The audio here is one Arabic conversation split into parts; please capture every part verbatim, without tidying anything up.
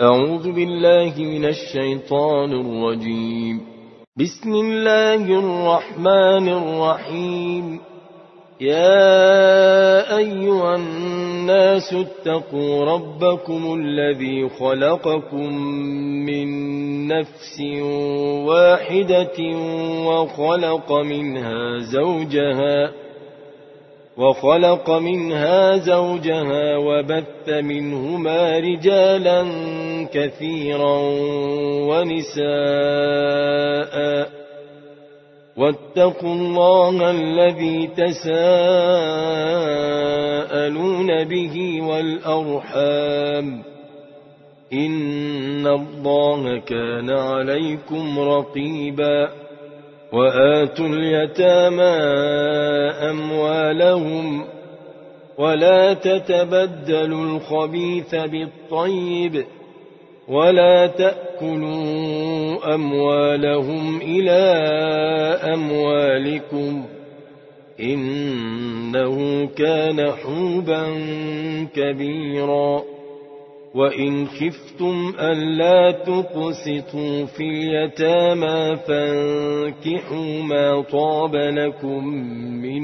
أعوذ بالله من الشيطان الرجيم. بسم الله الرحمن الرحيم. يا أيها الناس اتقوا ربكم الذي خلقكم من نفس واحدة وخلق منها زوجها وخلق منها زوجها وبث منهما رجالا كثيرا ونساء، واتقوا الله الذي تساءلون به والأرحام، إن الله كان عليكم رقيبا. وآتوا اليتامى أموالهم ولا تتبدلوا الخبيث بالطيب ولا تأكلوا أموالهم إلى أموالكم، إنه كان حوبا كبيرا. وإن خفتم ألا تقسطوا في اليتامى فانكحوا ما طاب لكم من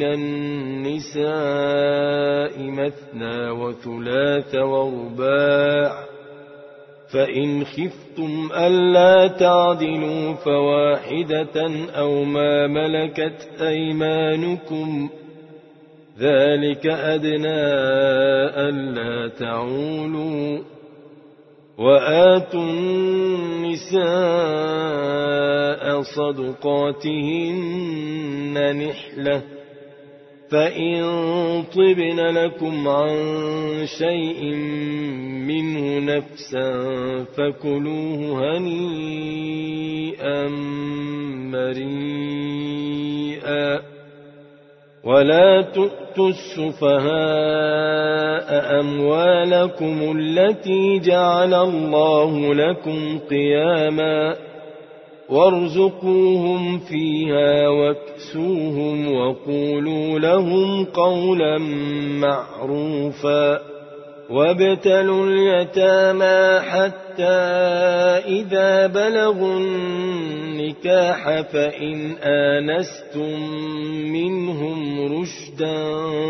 النساء مثنى وثلاث ورباع، فإن خفتم ألا تعدلوا فواحدة أو ما ملكت أيمانكم، ذلك أدنى ألا تعولوا. وآتوا النساء صدقاتهن نحلة، فإن طبن لكم عن شيء منه نفسا فكلوه هنيئا مريئا. ولا تؤتوا السفهاء أموالكم التي جعل الله لكم قياما، وارزقوهم فيها واكسوهم وقولوا لهم قولا معروفا. وابتلوا اليتامى حتى إذا بلغوا النكاح فإن آنستم منهم رشدا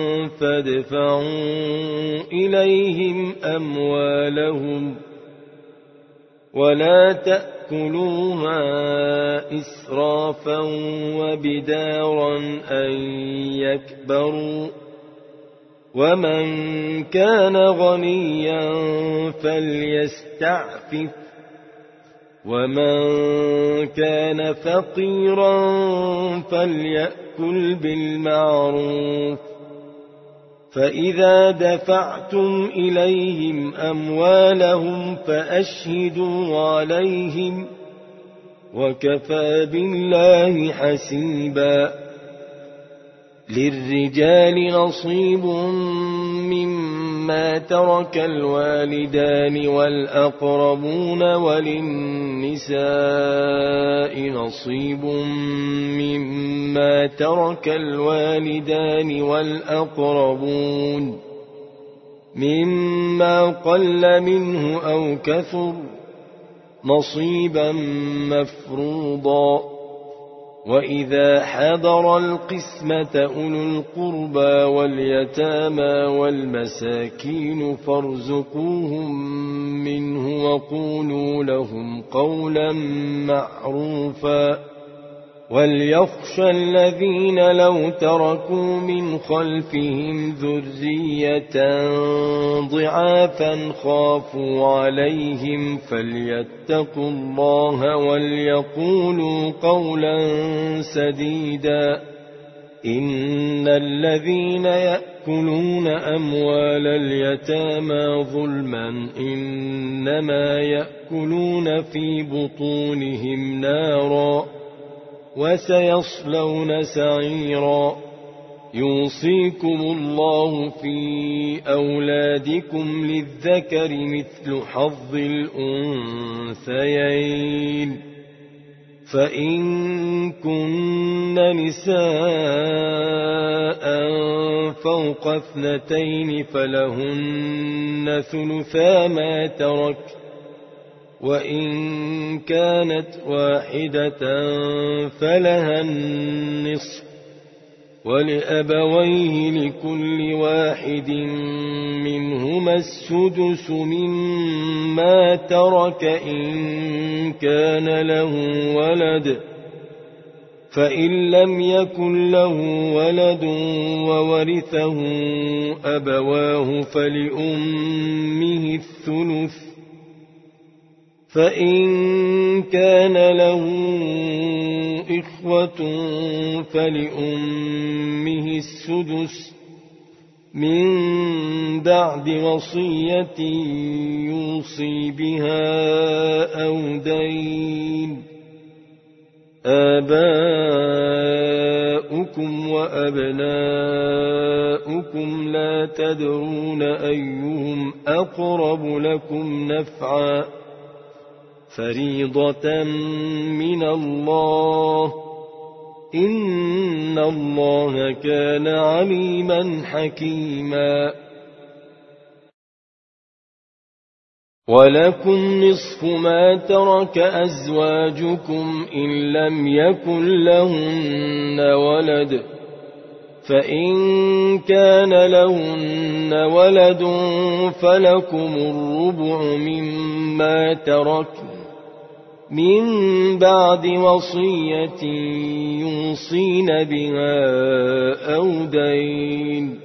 فادفعوا إليهم أموالهم ولا تأكلوها إسرافا وبدارا أن يكبروا، ومن كان غنيا فليستعفف، ومن كان فقيرا فليأكل بالمعروف. فإذا دفعتم إليهم أموالهم فأشهدوا عليهم، وكفى بالله حسيبا. للرجال نصيب مما ترك الوالدان والأقربون، وللنساء نصيب مما ترك الوالدان والأقربون مما قل منه أو كثر، نصيبا مفروضا. وإذا حضر القسمة أولو القربى واليتامى والمساكين فارزقوهم منه وقولوا لهم قولا معروفا. وليخشى الذين لو تركوا من خلفهم ذرية ضعافا خافوا عليهم فليتقوا الله وليقولوا قولا سديدا. إن الذين يأكلون أموال اليتامى ظلما إنما يأكلون في بطونهم نارا وسيصلون سعيرا. يوصيكم الله في أولادكم للذكر مثل حظ الأنثيين، فإن كن نساء فوق اثنتين فلهن ثلثا ما ترك وإن كانت واحدة فلها النصف ولأبويه لكل واحد منهما السدس مما ترك إن كان له ولد، فإن لم يكن له ولد وورثه أبواه فلأمه الثلث، فإن كان له إخوة فلأمه السدس من بعد وصية يوصي بها أو دين. آباؤكم وأبناؤكم لا تدرون أيهم أقرب لكم نفعا، فريضة من الله، إن الله كان عليما حكيما. ولكم نصف ما ترك أزواجكم إن لم يكن لهن ولد، فإن كان لهن ولد فلكم الربع مما تركن من بعد وصية يوصين بها أو دين،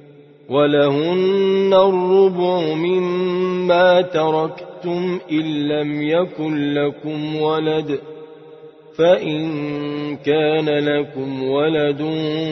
ولهن الربع مما تركتم إن لم يكن لكم ولد، فإن كان لكم ولد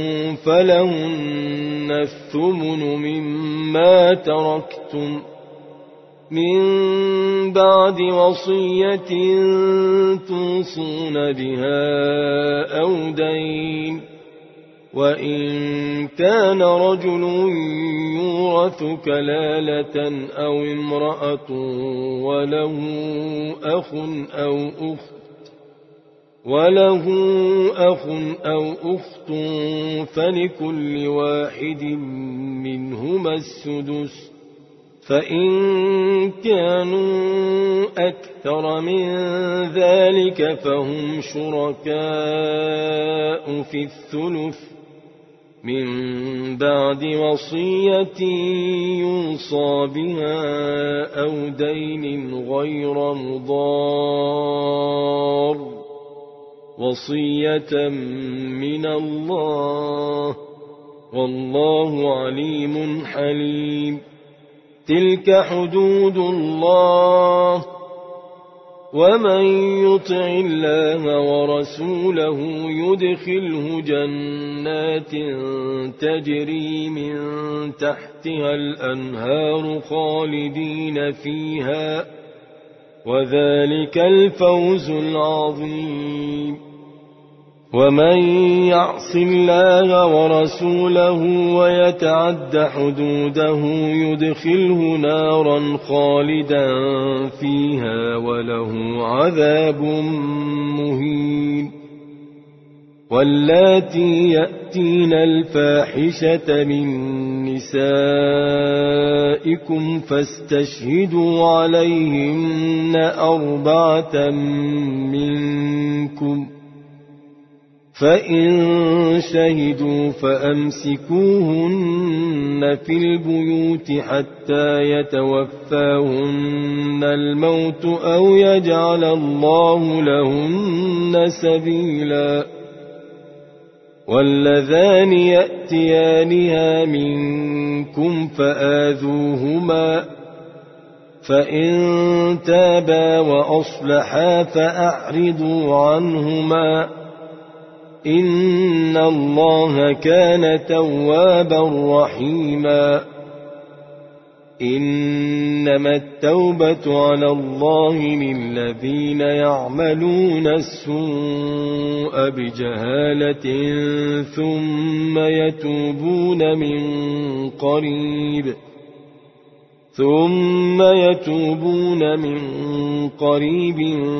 فلهن الثمن مما تركتم من بعد وصية توصون بها أو دين. وإن كان رجل يورث كلالة أو امرأة وله أخ أو أخت وله أخ أو أخت فلكل واحد منهما السدس، فإن كانوا أكثر من ذلك فهم شركاء في الثلث من بعد وصية يوصى بها أو دين غير مضار، وصية من الله، والله عليم حليم. تلك حدود الله، ومن يطع الله ورسوله يدخله جنات تجري من تحتها الأنهار خالدين فيها، وذلك الفوز العظيم. ومن يعص الله ورسوله ويتعد حدوده يدخله نارا خالدا فيها وله عذاب مهين. واللاتي يأتين الفاحشة من نسائكم فاستشهدوا عليهن أربعة منكم، فإن شهدوا فأمسكوهن في البيوت حتى يتوفاهن الموت أو يجعل الله لهن سبيلا. واللذان يأتيانها منكم فآذوهما، فإن تابا وأصلحا فأعرضوا عنهما، إن الله كان توابا رحيما. إنما التوبة على الله للذين يعملون السوء بجهالة ثم يتوبون من قريب ثم يتوبون من قريب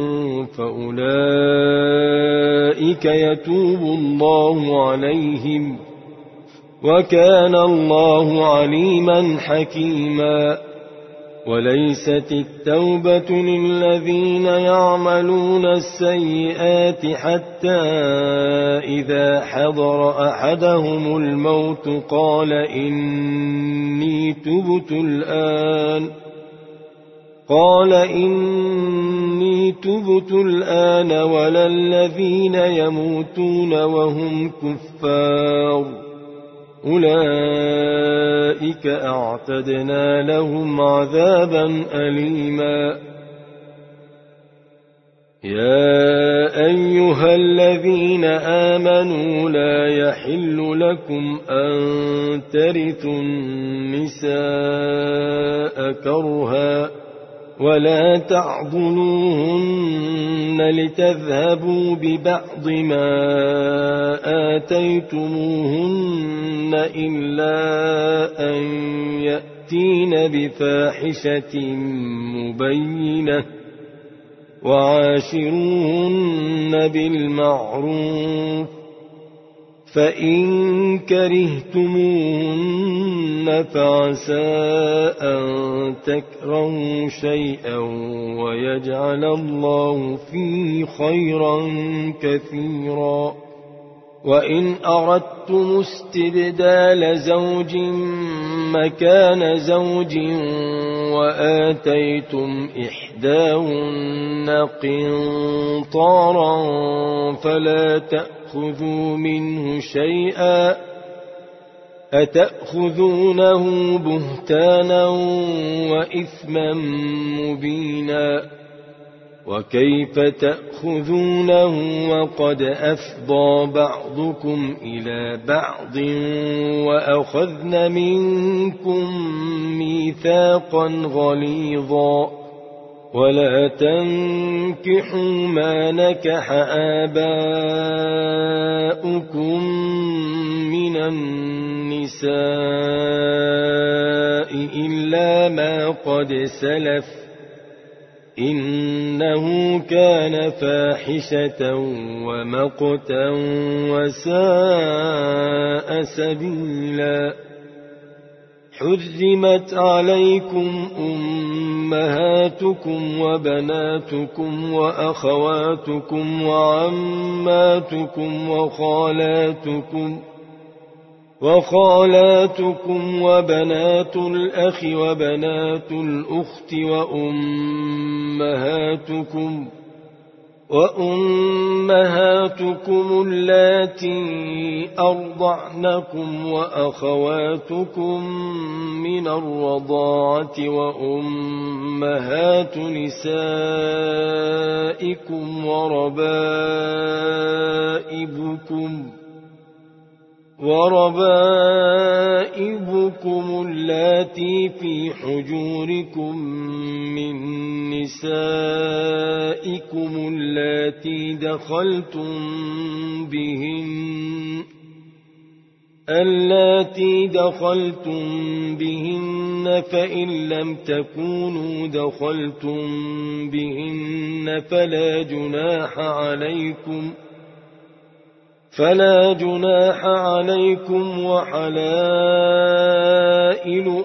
فأولئك يتوب الله عليهم، وكان الله عليما حكيما. وليست التوبة للذين يعملون السيئات حتى إذا حضر أحدهم الموت قال إني تبت الآن قال إني تبت الآن ولا الذين يموتون وهم كفار أولئك أعتدنا لهم عذابا أليما. يا أيها الذين آمنوا لا يحل لكم أن ترثوا النساء كرها ولا تعضلوهن لتذهبوا ببعض ما آتيتموهن إلا أن يأتين بفاحشة مبينة وعاشروهن بالمعروف فإن كرهتموهن فعسى أن تكرهوا شيئا ويجعل الله فيه خيرا كثيرا. وإن أردتم استبدال زوج مكان زوج وآتيتم إحداهن قنطارا فلا تأخذوا منه شيئا أتأخذونه بهتانا وإثما مبينا. وكيف تأخذونه وقد أفضى بعضكم إلى بعض وأخذن منكم ميثاقا غليظا. ولا تنكحوا ما نكح آباؤكم من النساء إلا ما قد سلف إنه كان فاحشة ومقتا وساء سبيلا. حرمت عليكم أمهاتكم وبناتكم وأخواتكم وعماتكم وخالاتكم وخالاتكم وبنات الأخ وبنات الأخت وأمهاتكم وأمهاتكم اللاتي أرضعنكم وأخواتكم من الرضاعة وأمهات نسائكم وربائبكم وربائبكم اللاتي في حجوركم من نسائكم اللاتي دخلتم بهن اللاتي دخلتم بهن فإن لم تكونوا دخلتم بهن فلا جناح عليكم فلا جناح عليكم وحلائل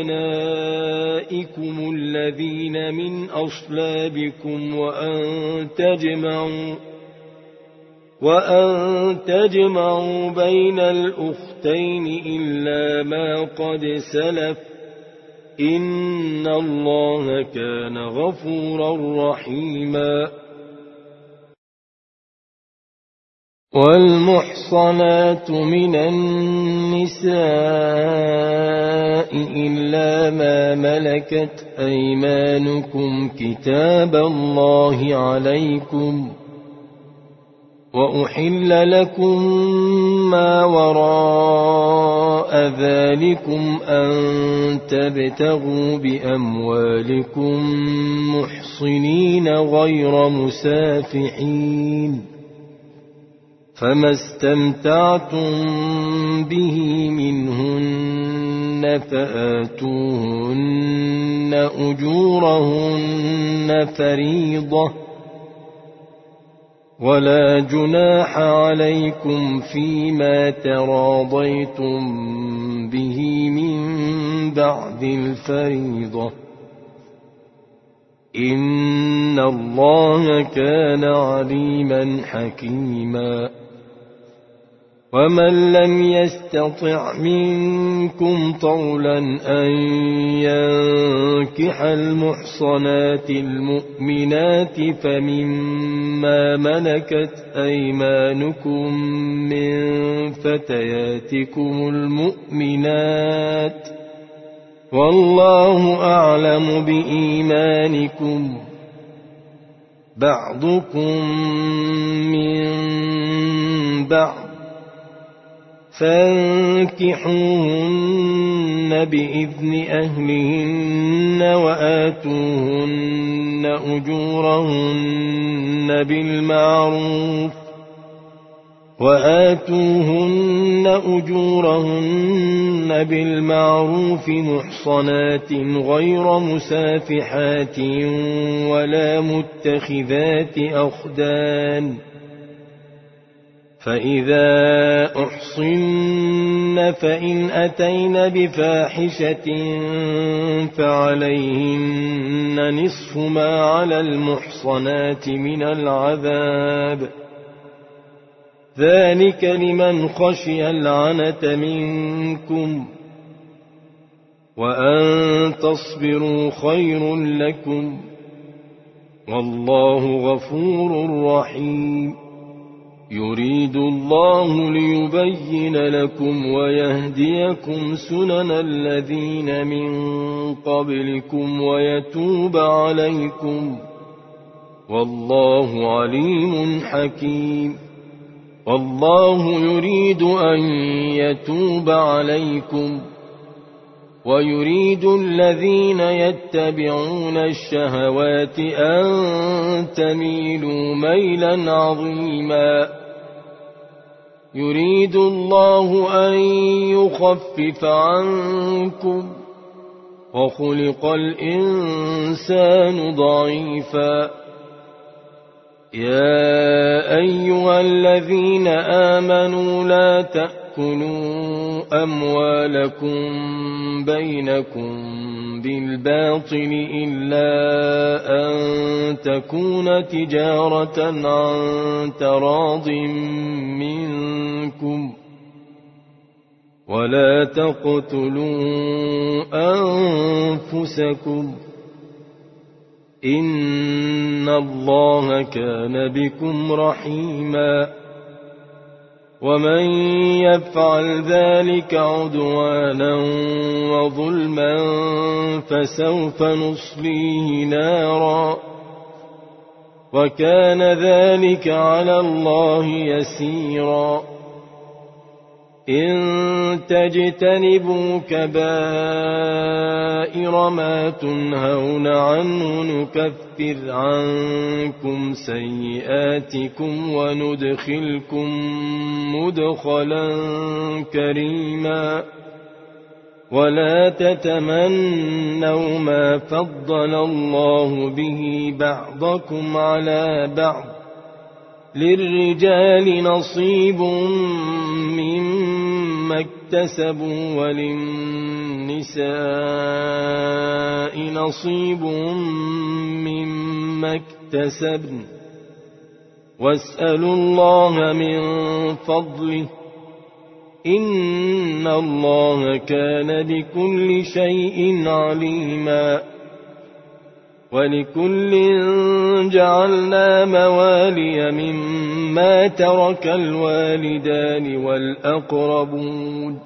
أبنائكم الذين من أصلابكم وأن تجمعوا وأن تجمعوا بين الأختين إلا ما قد سلف إن الله كان غفورا رحيما. والمحصنات من النساء إلا ما ملكت أيمانكم كتاب الله عليكم وأحل لكم ما وراء ذلكم أن تبتغوا بأموالكم محصنين غير مسافحين فما استمتعتم به منهن فآتوهن أجورهن فريضة ولا جناح عليكم فيما تراضيتم به من بعد الفريضة إن الله كان عليما حكيما ومن لم يستطع منكم طولا أن ينكح المحصنات المؤمنات فمما ملكت أيمانكم من فتياتكم المؤمنات والله أعلم بإيمانكم بعضكم من بعض فانكحوهن بإذن أهلهن وآتوهن أجورهن بالمعروف وآتوهن أجورهن بالمعروف محصنات غير مسافحات ولا متخذات أخدان فإذا أحصن فإن أتين بفاحشة فعليهن نصف ما على المحصنات من العذاب ذلك لمن خشي العنة منكم وأن تصبروا خير لكم والله غفور رحيم يريد الله ليبين لكم ويهديكم سنن الذين من قبلكم ويتوب عليكم والله عليم حكيم والله يريد أن يتوب عليكم ويريد الذين يتبعون الشهوات أن تميلوا ميلا عظيما يريد الله أن يخفف عنكم وخلق الإنسان ضعيفا يا أيها الذين آمنوا لا تأكلوا أموالكم بينكم بالباطل إلا أن تكون تجارة عن تراض منكم ولا تقتلوا أنفسكم إن الله كان بكم رحيما ومن يفعل ذلك عدوانا وظلما فسوف نصليه نارا وكان ذلك على الله يسيرا إن تجتنبوا كبائر ما تنهون عنه نكفر عنكم سيئاتكم وندخلكم مدخلا كريما ولا تتمنوا ما فضل الله به بعضكم على بعض للرجال نصيب مما اكتسبوا وللنساء نصيب مما اكتسبن واسألوا الله من فضله إن الله كان بكل شيء عليما ولكل جعلنا موالي مما ترك الوالدان والأقربون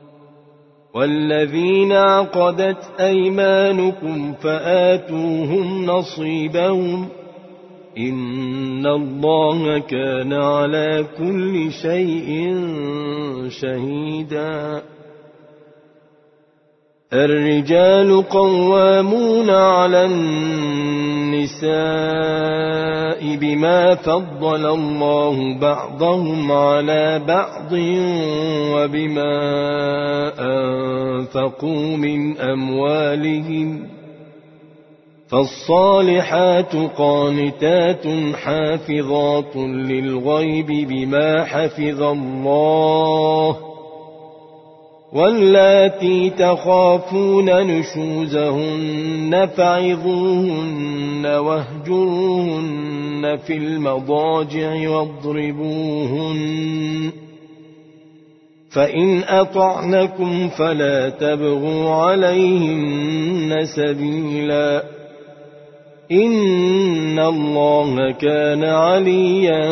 والذين عقدت أيمانكم فآتوهم نصيبهم إن الله كان على كل شيء شهيدا الرجال قوامون على النساء بما فضل الله بعضهم على بعض وبما أنفقوا من أموالهم فالصالحات قانتات حافظات للغيب بما حفظ الله واللاتي تخافون نشوزهن فعظوهن واهجروهن في المضاجع واضربوهن فإن أطعنكم فلا تبغوا عليهن سبيلا إن الله كان عليا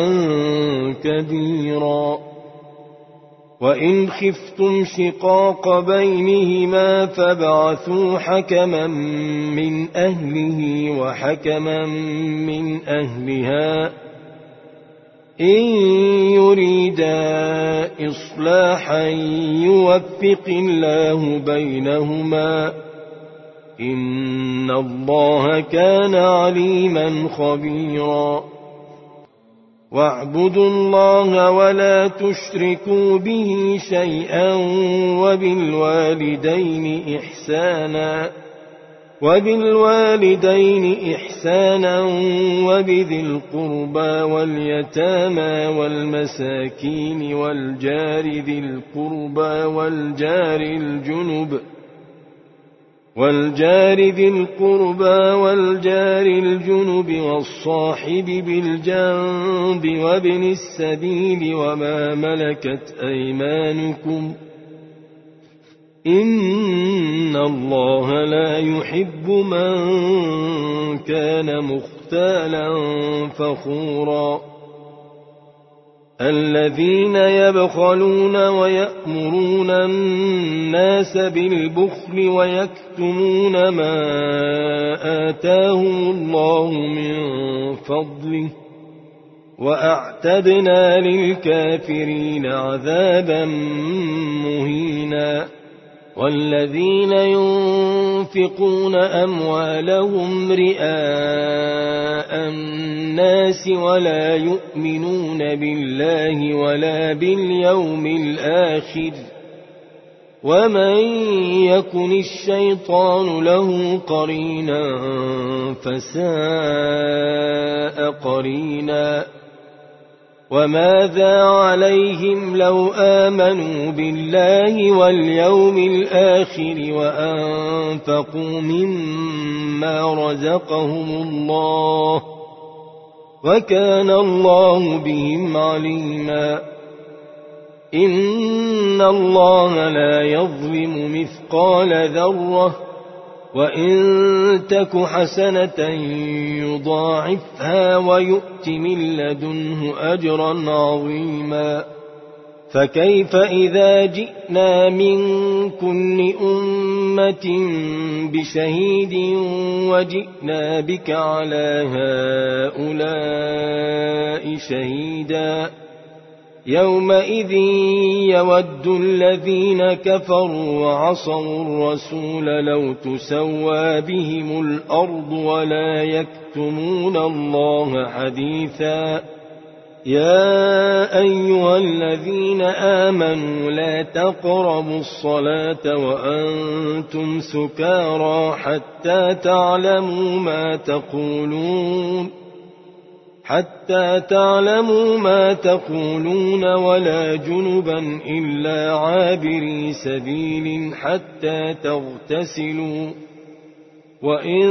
كبيرا وإن خفتم شقاق بينهما فابعثوا حكما من أهله وحكما من أهلها إن يريدا إصلاحا يوفق الله بينهما إن الله كان عليما خبيرا واعبدوا الله ولا تشركوا به شيئا وبالوالدين إحسانا وبالوالدين إحسانا وبذي القربى واليتامى والمساكين والجار ذي القربى والجار الجنب والجار ذي القربى والجار الجنب والصاحب بالجنب وابن السبيل وما ملكت أيمانكم إن الله لا يحب من كان مختالا فخورا الذين يبخلون ويأمرون الناس بالبخل ويكتمون ما آتاهم الله من فضله وأعتدنا للكافرين عذابا مهينا والذين ينفقون أموالهم رئاء الناس ولا يؤمنون بالله ولا باليوم الآخر ومن يكن الشيطان له قرينا فساء قرينا وماذا عليهم لو آمنوا بالله واليوم الآخر وأنفقوا مما رزقهم الله وكان الله بهم عليما إن الله لا يظلم مثقال ذرة وإن تك حسنة يضاعفها ويؤت من لدنه أجرا عظيما فكيف إذا جئنا من كل أمة بشهيد وجئنا بك على هؤلاء شهيدا يومئذ يود الذين كفروا وعصوا الرسول لو تسوى بهم الأرض ولا يكتمون الله حديثا يا أيها الذين آمنوا لا تقربوا الصلاة وأنتم سكارى حتى تعلموا ما تقولون حتى تعلموا ما تقولون ولا جنبا إلا عابري سبيل حتى تغتسلوا وإن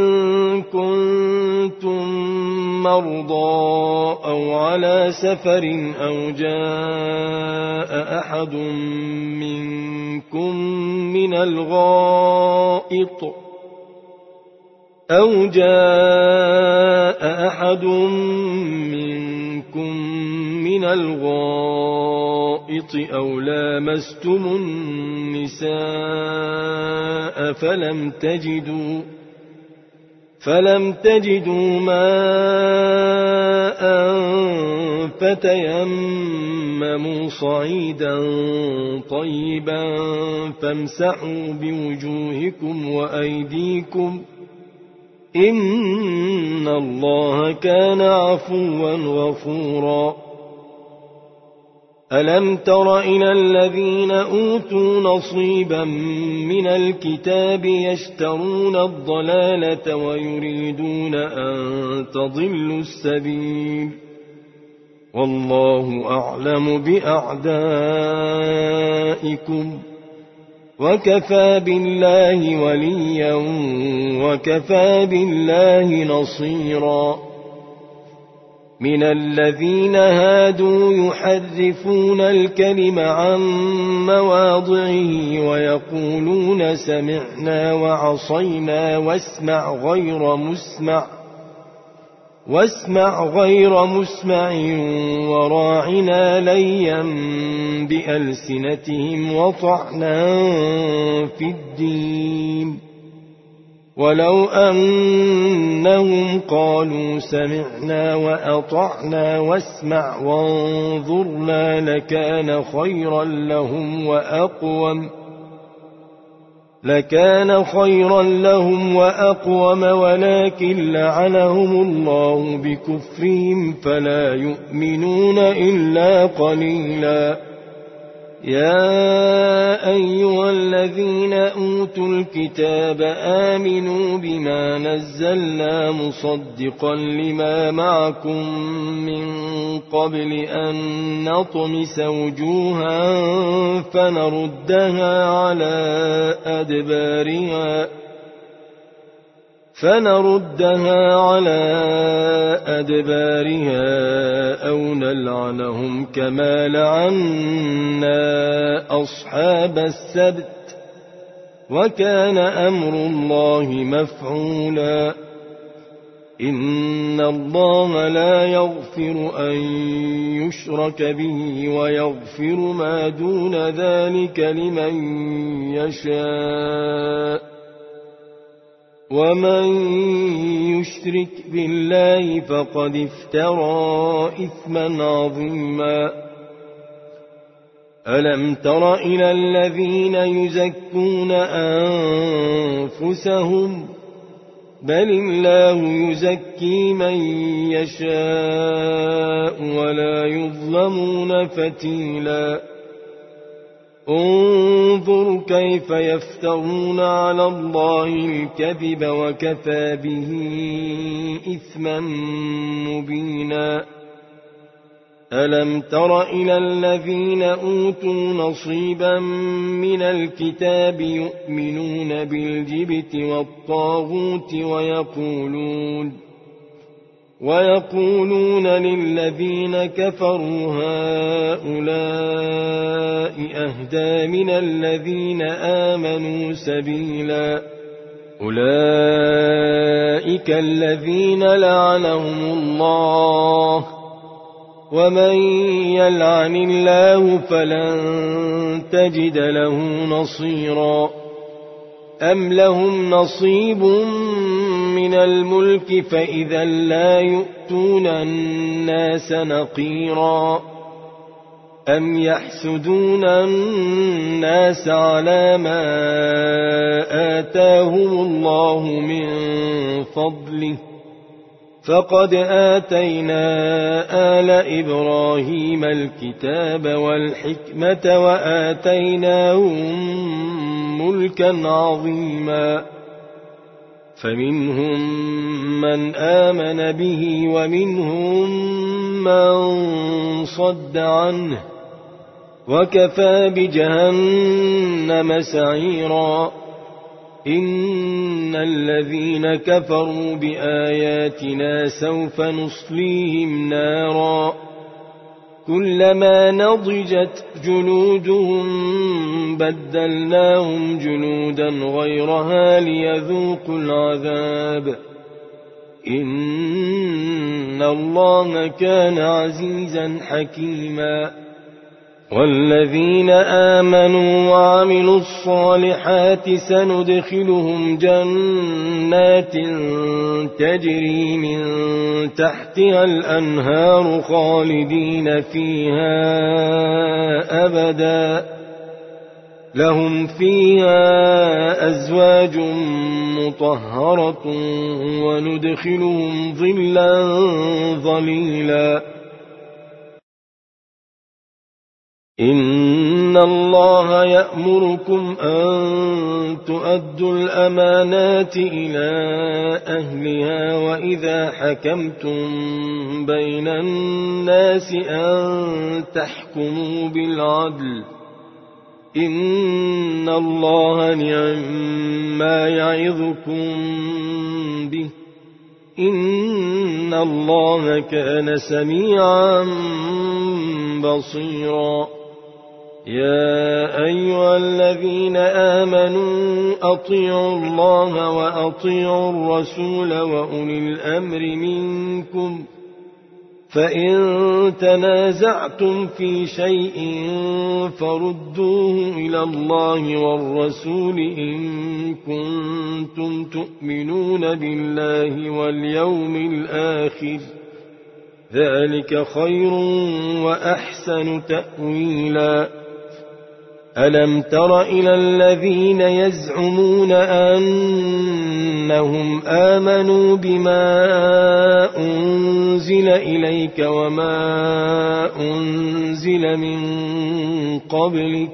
كنتم مرضى أو على سفر أو جاء أحد منكم من الغائط أو جاء أحد منكم من الغائط أو لامستم النساء فلم تجدوا فلم تجدوا ماء فتيمموا صعيدا طيبا فامسحوا بوجوهكم وأيديكم إن الله كان عفوا غفورا ألم تر إلى الذين أوتوا نصيبا من الكتاب يشترون الضلالة ويريدون أن تضلوا السبيل والله أعلم بأعدائكم وكفى بالله وليا وكفى بالله نصيرا من الذين هادوا يحرفون الكلم عن مواضعه ويقولون سمعنا وعصينا واسمع غير مسمع واسمع غير مسمع وراعنا ليا بألسنتهم وطعنا في الدين ولو أنهم قالوا سمعنا وأطعنا واسمع وانظرنا لكان خيرا لهم وأقوم لكان خيرا لهم وأقوم ولكن لعنهم الله بكفرهم فلا يؤمنون إلا قليلا يا أيها الذين أوتوا الكتاب آمنوا بما نزلنا مصدقا لما معكم من قبل أن نطمس وجوها فنردها على أدبارها فنردها على أدبارها أو نلعنهم كما لعنا أصحاب السبت وكان أمر الله مفعولا إن الله لا يغفر أن يشرك به ويغفر ما دون ذلك لمن يشاء ومن يشرك بالله فقد افترى إثما عظيما ألم تر إلى الذين يزكون أنفسهم بل الله يزكي من يشاء ولا يظلمون فتيلا انظر كيف يفترون على الله الكذب وكفى به إثما مبينا ألم تر إلى الذين أوتوا نصيبا من الكتاب يؤمنون بالجبت والطاغوت ويقولون ويقولون للذين كفروا هؤلاء أهدى من الذين آمنوا سبيلا أولئك الذين لعنهم الله ومن يلعن الله فلن تجد له نصيرا أم لهم نصيب من الملك فإذا لا يؤتون الناس نقيرا أم يحسدون الناس على ما آتاهم الله من فضله فقد آتينا آل إبراهيم الكتاب والحكمة وآتيناهم ملكا عظيما فمنهم من آمن به ومنهم من صد عنه وكفى بجهنم سعيرا إن الذين كفروا بآياتنا سوف نصليهم نارا كلما نضجت جلودهم بدلناهم جلودا غيرها ليذوقوا العذاب إن الله كان عزيزا حكيما والذين آمنوا وعملوا الصالحات سندخلهم جنات تجري من تحتها الأنهار خالدين فيها أبدا لهم فيها أزواج مطهرة وندخلهم ظلا ظليلا إن الله يأمركم أن تؤدوا الأمانات إلى أهلها وإذا حكمتم بين الناس أن تحكموا بالعدل إن الله نعم ما يعظكم به إن الله كان سميعا بصيرا يا أيها الذين آمنوا أطيعوا الله وأطيعوا الرسول وأولي الأمر منكم فإن تنازعتم في شيء فردوه إلى الله والرسول إن كنتم تؤمنون بالله واليوم الآخر ذلك خير وأحسن تأويلا ألم تر إلى الذين يزعمون أنهم آمنوا بما أنزل إليك وما أنزل من قبلك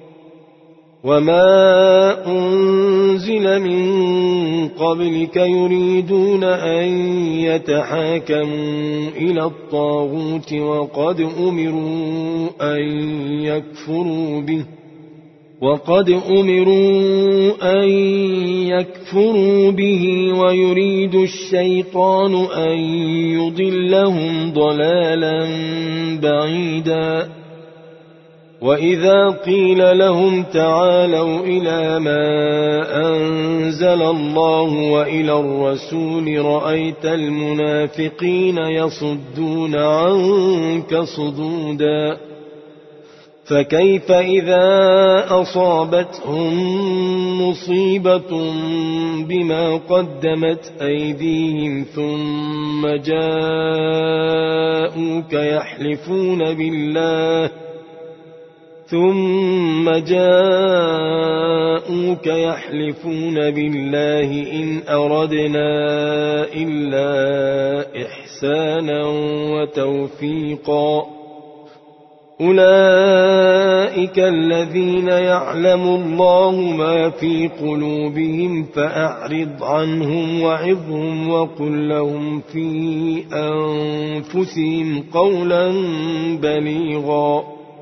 وما أنزل من قبلك يريدون أن يتحاكموا إلى الطاغوت وقد أمروا أن يكفروا به وقد أمروا أن يكفروا به ويريد الشيطان أن يضلهم ضلالا بعيدا وإذا قيل لهم تعالوا إلى ما أنزل الله وإلى الرسول رأيت المنافقين يصدون عنك صدودا فكيف إذا أصابتهم مصيبة بما قدمت أيديهم ثم جاءوك يحلفون بالله ثم جاءوك يحلفون بالله إن أردنا إلا إحسانا وتوفيقا أولئك الذين يعلم الله ما في قلوبهم فأعرض عنهم وعظهم وقل لهم في أنفسهم قولا بليغا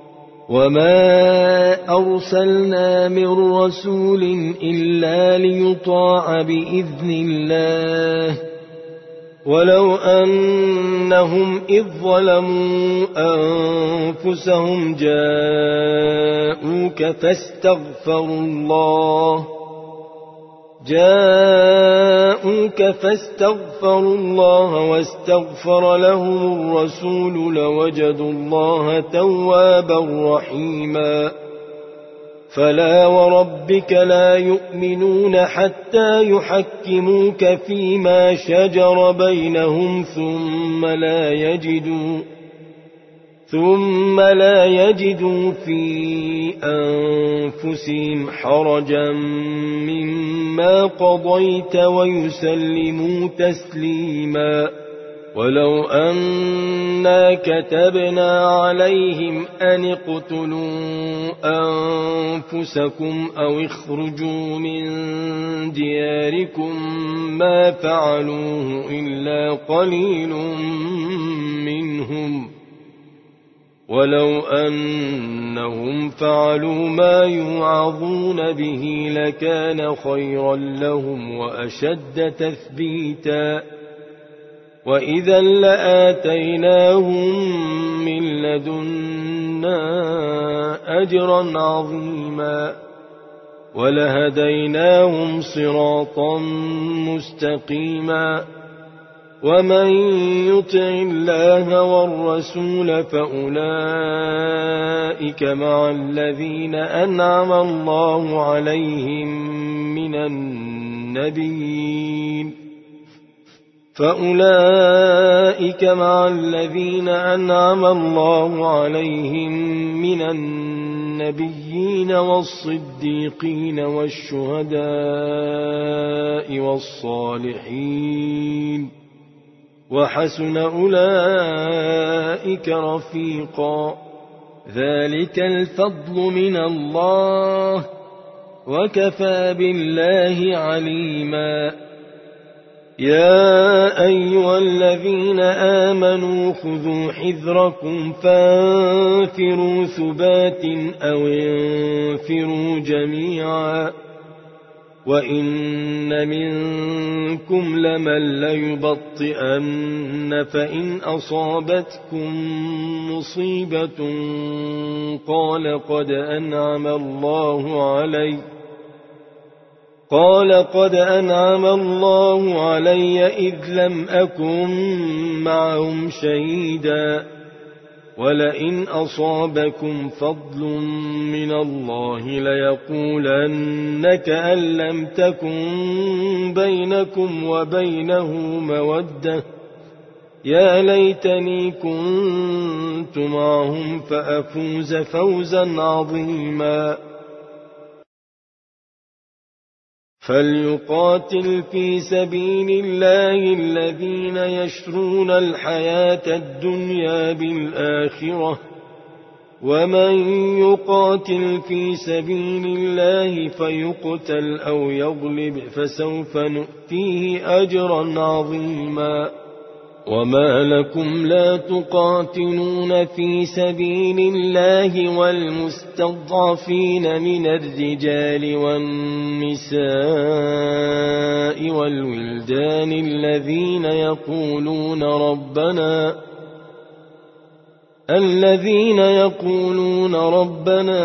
وما أرسلنا من رسول إلا ليطاع بإذن الله ولو أنهم إذ ظلموا أنفسهم جاءوك فاستغفروا الله جاءوك فاستغفروا الله واستغفر لهم الرسول لوجدوا الله توابا رحيما فلا وربك لا يؤمنون حتى يحكموك فيما شجر بينهم ثم لا يجدوا ثم لا يجدوا في أنفسهم حرجا مما قضيت ويسلموا تسليما ولو أنا كتبنا عليهم أن اقتلوا أنفسكم أو اخرجوا من دياركم ما فعلوه إلا قليل منهم ولو أنهم فعلوا ما يوعظون به لكان خيرا لهم وأشد تثبيتا وإذا لآتيناهم من لدنا أجرا عظيما ولهديناهم صراطا مستقيما ومن يطع الله والرسول فأولئك مع الذين أنعم الله عليهم من النبيين فأولئك مع الذين أنعم الله عليهم من النبيين والصديقين والشهداء والصالحين وحسن أولئك رفيقا ذلك الفضل من الله وكفى بالله عليما يا أيها الذين آمنوا خذوا حذركم فانفروا ثبات أو انفروا جميعا وإن منكم لمن ليبطئن فإن أصابتكم مصيبة قال قد أنعم الله علي قال قد أنعم الله علي إذ لم أكن معهم شهيدا ولئن أصابكم فضل من الله ليقولن كأن لم تكن بينكم وبينه مودة يا ليتني كنت معهم فأفوز فوزا عظيما فليقاتل في سبيل الله الذين يشرون الحياة الدنيا بالآخرة ومن يقاتل في سبيل الله فيقتل أو يغلب فسوف نؤتيه أجرا عظيما وما لكم لا تقاتلون في سبيل الله والمستضعفين من الرجال والنساء والولدان الذين يقولون ربنا الذين يقولون ربنا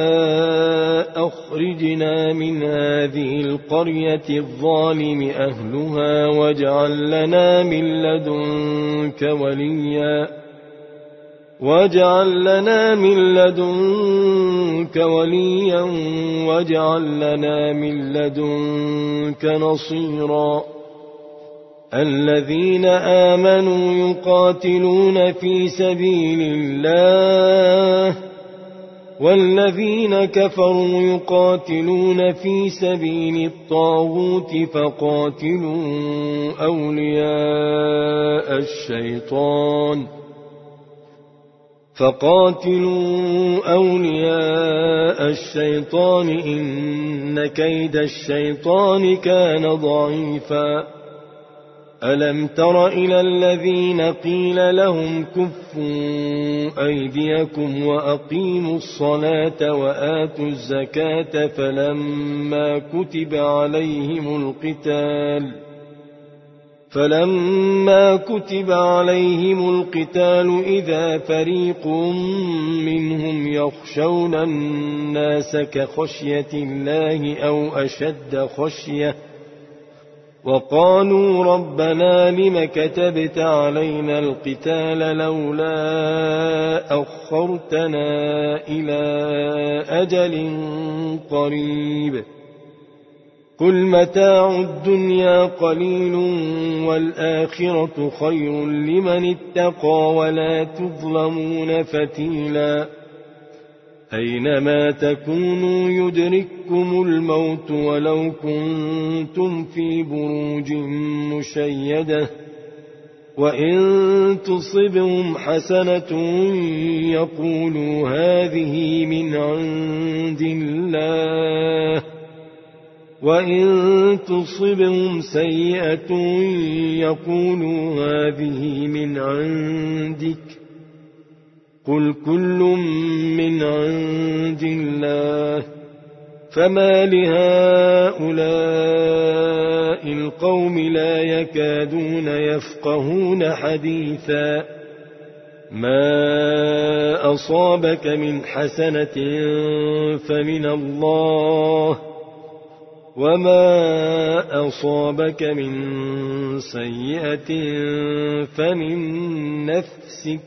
أخرجنا من هذه القرية الظالم أهلها واجعل لنا من لدنك وليا واجعل لنا من لدنك وليا واجعل لنا من لدنك نصيرا الذين آمنوا يقاتلون في سبيل الله والذين كفروا يقاتلون في سبيل الطاغوت فقاتلوا أولياء الشيطان فقاتلوا أولياء الشيطان إن كيد الشيطان كان ضعيفا ألم تر إلى الذين قيل لهم كفوا أيديكم وأقيموا الصلاة وآتوا الزكاة فلما كتب عليهم القتال فلما كتب عليهم القتال إذا فريق منهم يخشون الناس كخشية الله أو أشد خشية وقالوا ربنا لم كتبت علينا القتال لولا أخرتنا إلى أجل قريب قل متاع الدنيا قليل والآخرة خير لمن اتقى ولا تظلمون فتيلا أينما تكونوا يدرككم الموت ولو كنتم في بروج مشيدة وإن تصبهم حسنة يقولوا هذه من عند الله وإن تصبهم سيئة يقولوا هذه من عندك قل كل من عند الله فما لهؤلاء القوم لا يكادون يفقهون حديثا ما أصابك من حسنة فمن الله وما أصابك من سيئة فمن نفسك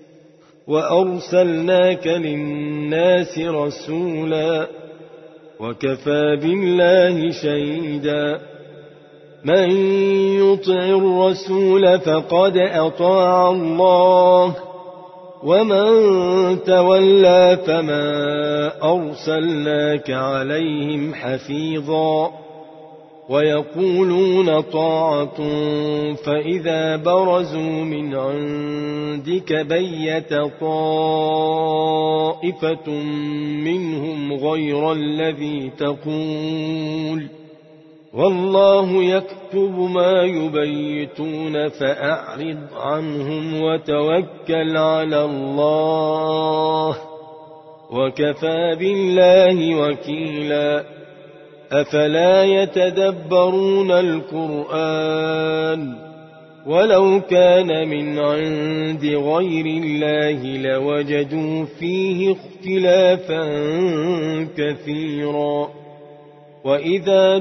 وأرسلناك للناس رسولا وكفى بالله شهيدا من يطع الرسول فقد أطاع الله ومن تولى فما أرسلناك عليهم حفيظا ويقولون طاعة فإذا برزوا من عندك بيت طائفة منهم غير الذي تقول والله يكتب ما يبيتون فأعرض عنهم وتوكل على الله وكفى بالله وكيلا أفلا يتدبرون القرآن ولو كان من عند غير الله لوجدوا فيه اختلافا كثيرا وإذا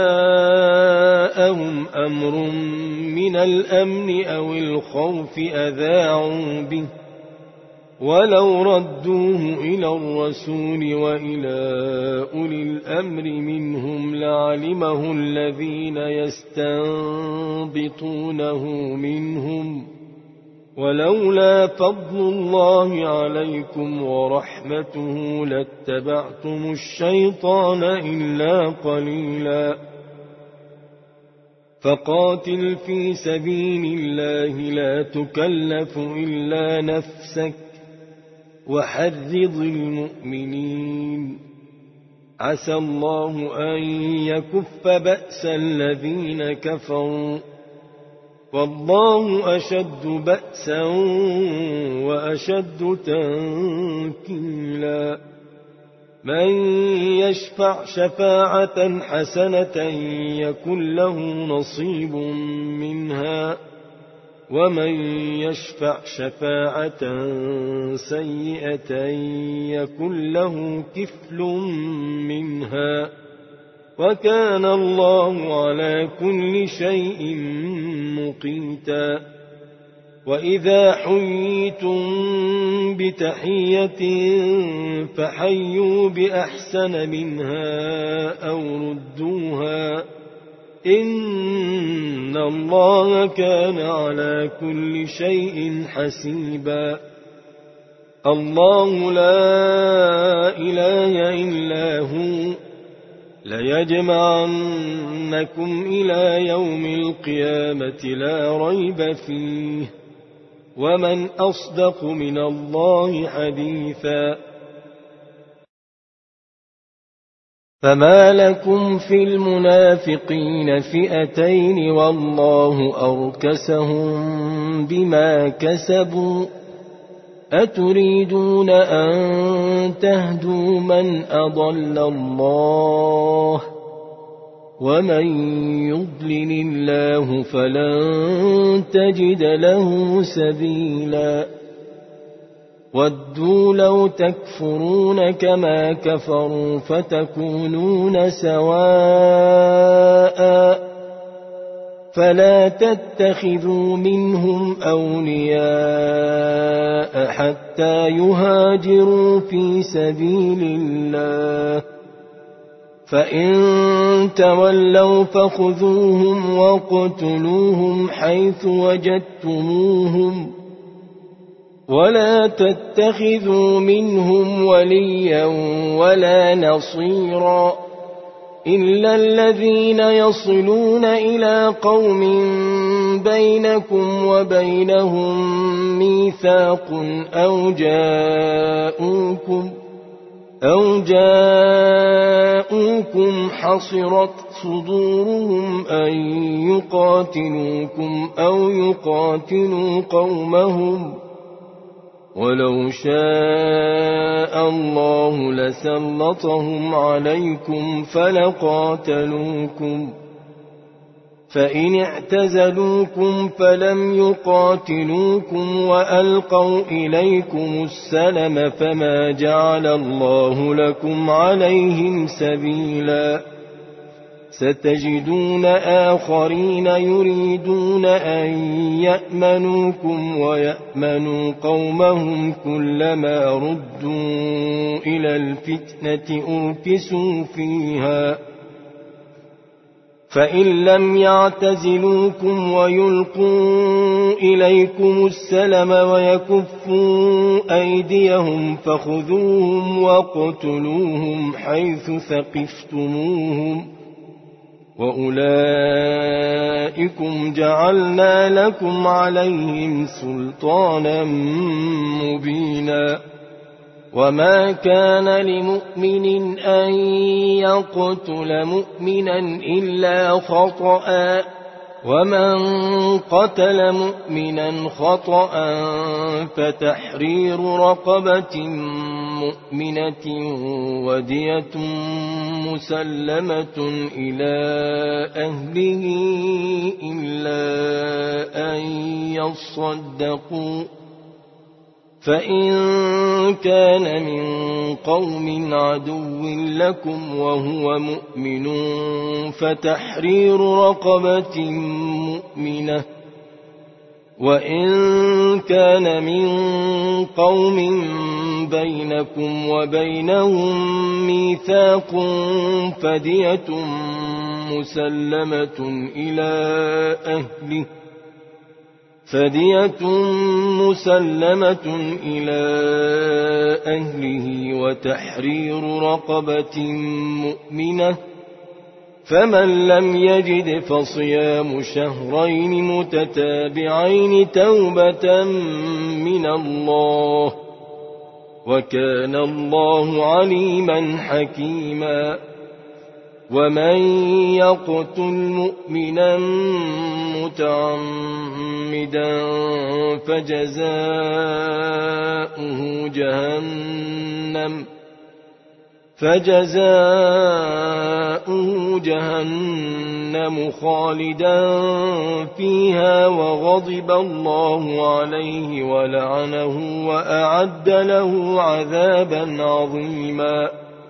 جاءهم أمر من الأمن أو الخوف أذاعوا به ولو ردوه إلى الرسول وإلى أولي الأمر منهم لعلمه الذين يستنبطونه منهم ولولا فضل الله عليكم ورحمته لاتبعتم الشيطان إلا قليلا فقاتل في سبيل الله لا تكلف إلا نفسك وحرض المؤمنين عسى الله أن يكف بأس الذين كفروا والله أشد بأسا وأشد تنكيلا من يشفع شفاعة حسنة يكن له نصيب منها ومن يشفع شفاعة سيئة يكن له كفل منها وكان الله على كل شيء مقيتا وإذا حييتم بتحية فحيوا بأحسن منها أو ردوها إن الله كان على كل شيء حسيبا الله لا إله إلا هو ليجمعنكم إلى يوم القيامة لا ريب فيه ومن أصدق من الله حديثا فما لكم في المنافقين فئتين والله أركسهم بما كسبوا أتريدون أن تهدوا من أضل الله ومن يضلل الله فلن تجد له سبيلا ودوا لو تكفرون كما كفروا فتكونون سواء فلا تتخذوا منهم أولياء حتى يهاجروا في سبيل الله فإن تولوا فخذوهم واقتلوهم حيث وجدتموهم ولا تتخذوا منهم وليا ولا نصيرا إلا الذين يصلون إلى قوم بينكم وبينهم ميثاق أو جاءوكم أو جاءوكم حصرت صدورهم أن يقاتلوكم أو يقاتلوا قومهم ولو شاء الله لسلطهم عليكم فلقاتلوكم فإن اعتزلوكم فلم يقاتلوكم وألقوا إليكم السلم فما جعل الله لكم عليهم سبيلا ستجدون آخرين يريدون أن يأمنوكم ويأمنوا قومهم كلما ردوا إلى الفتنة أركسوا فيها فإن لم يعتزلوكم ويلقوا إليكم السلم ويكفوا أيديهم فخذوهم واقتلوهم حيث ثقفتموهم وأولئكم جعلنا لكم عليهم سلطانا مبينا وما كان لمؤمن أن يقتل مؤمنا إلا خطأ ومن قتل مؤمنا خطأ فتحرير رقبة مؤمنة ودية مسلمة إلى أهله إلا أن يصدقوا فإن كان من قوم عدو لكم وهو مؤمن فتحرير رقبة مؤمنة وإن كان من قوم بينكم وبينهم ميثاق فدية مسلمة إلى أهله فدية مسلمة إلى أهله وتحرير رقبة مؤمنة فمن لم يجد فصيام شهرين متتابعين توبة من الله وكان الله عليما حكيما ومن يقتل مؤمنا متعمدا فجزاؤه جهنم فجزاؤه جهنم خالدا فيها وغضب الله عليه ولعنه وأعد له عذابا عظيما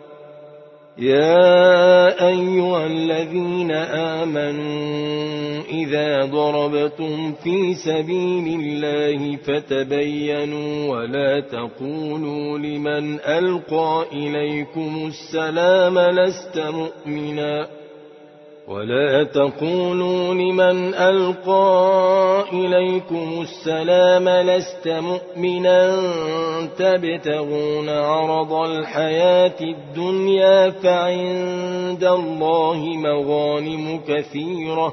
يا أيها الذين آمنوا إذا ضربتم في سبيل الله فتبينوا ولا تقولوا لمن ألقى إليكم السلام لست مؤمنا ولا تقولوا لمن ألقى إليكم السلام لست مؤمنا تبتغون عرض الحياة الدنيا فعند الله مغانم كثيرة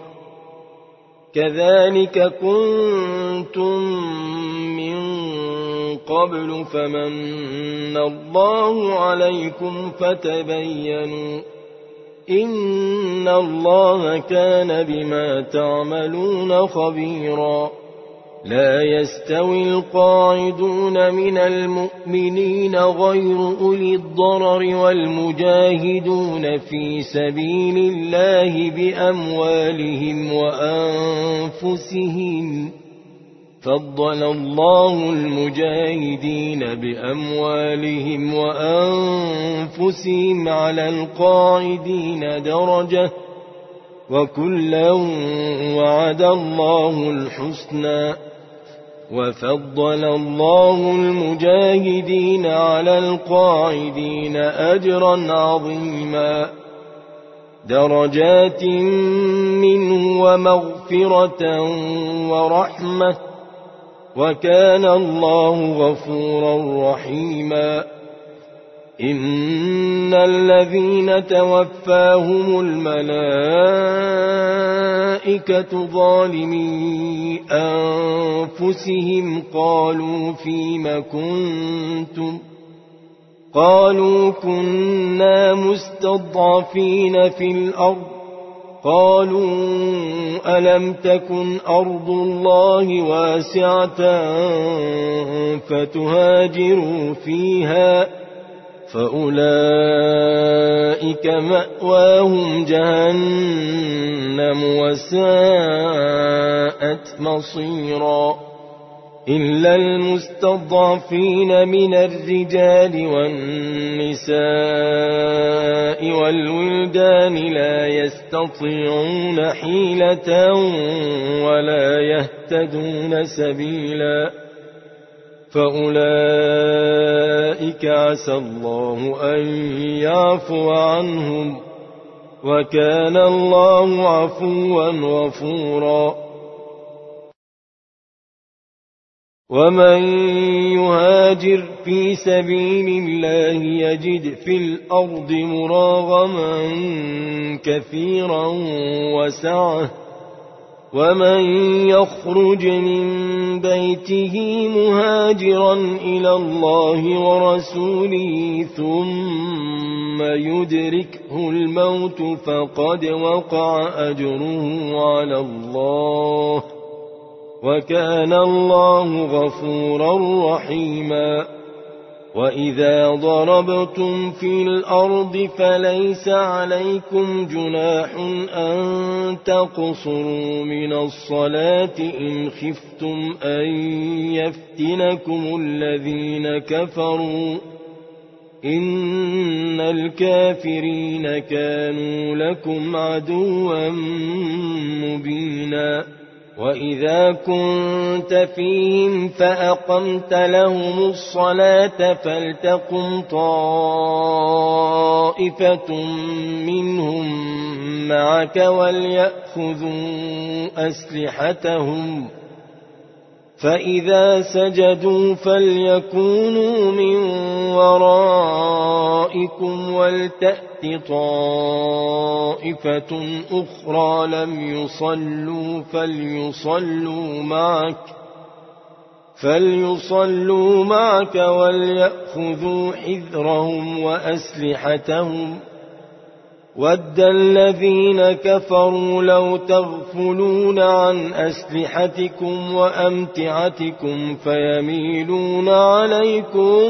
كذلك كنتم من قبل فمن الله عليكم فتبينوا إن الله كان بما تعملون خبيرا لا يستوي القاعدون من المؤمنين غير أولي الضرر والمجاهدون في سبيل الله بأموالهم وأنفسهم فضل الله المجاهدين بأموالهم وأنفسهم على القاعدين درجة وكلا وعد الله الحسنى وفضل الله المجاهدين على القاعدين أجرا عظيما درجات منه ومغفرة ورحمة وكان الله غفورا رحيما إن الذين توفاهم الملائكة ظالمي أنفسهم قالوا فيم كنتم قالوا كنا مستضعفين في الأرض قالوا ألم تكن أرض الله واسعة فتهاجروا فيها فأولئك مأواهم جهنم وساءت مصيرا إلا المستضعفين من الرجال والنساء والولدان لا يستطيعون حيلة ولا يهتدون سبيلا فأولئك عسى الله أن يعفو عنهم وكان الله عفوا غفورا ومن يهاجر في سبيل الله يجد في الأرض مراغما كثيرا وسعة ومن يخرج من بيته مهاجرا إلى الله ورسوله ثم يدركه الموت فقد وقع أجره على الله وكان الله غفورا رحيما. وإذا ضربتم في الأرض فليس عليكم جناح أن تقصروا من الصلاة إن خفتم أن يفتنكم الذين كفروا إن الكافرين كانوا لكم عدوا مبينا. وإذا كنت فيهم فأقمت لهم الصلاة فلتقم طائفة منهم معك وليأخذوا أسلحتهم فإذا سجدوا فليكونوا من ورائكم ولتأت طائفة أخرى لم يصلوا فليصلوا معك فليصلوا معك وليأخذوا حذرهم وأسلحتهم. ود الذين كفروا لو تغفلون عن أسلحتكم وأمتعتكم فيميلون عليكم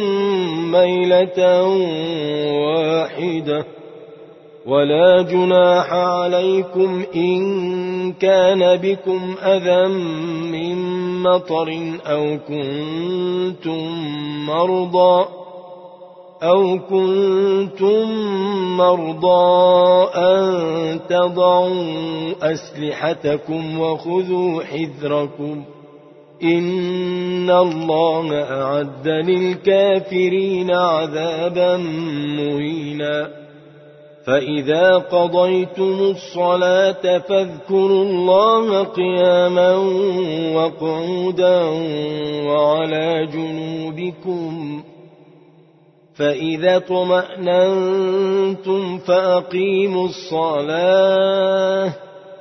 ميلة واحدة ولا جناح عليكم إن كان بكم أذى من مطر أو كنتم مرضى أو كنتم مرضى أن تضعوا أسلحتكم وخذوا حذركم إن الله أعد للكافرين عذابا مهينا. فإذا قضيتم الصلاة فاذكروا الله قياما وقعودا وعلى جنوبكم فإذا طمأننتم فأقيموا الصلاة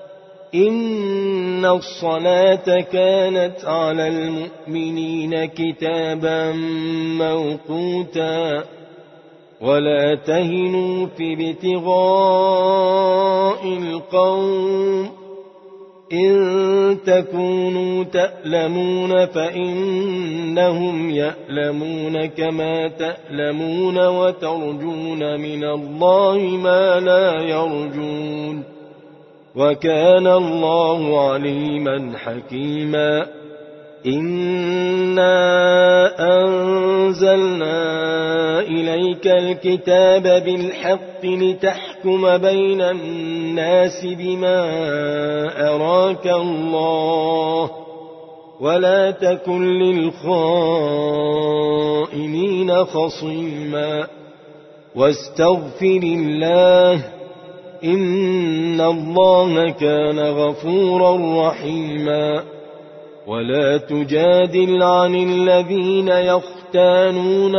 إن الصلاة كانت على المؤمنين كتابا موقوتا. ولا تهنوا في ابتغاء القوم إن تكونوا تألمون فإنهم يألمون كما تألمون وترجون من الله ما لا يرجون وكان الله عليما حكيما. إنا أنزلنا إليك الكتاب بالحق لتحكم بين الناس بما أراك الله ولا تكن للخائنين خصيما واستغفر الله إن الله كان غفورا رحيما. ولا تجادل عن الذين يختانون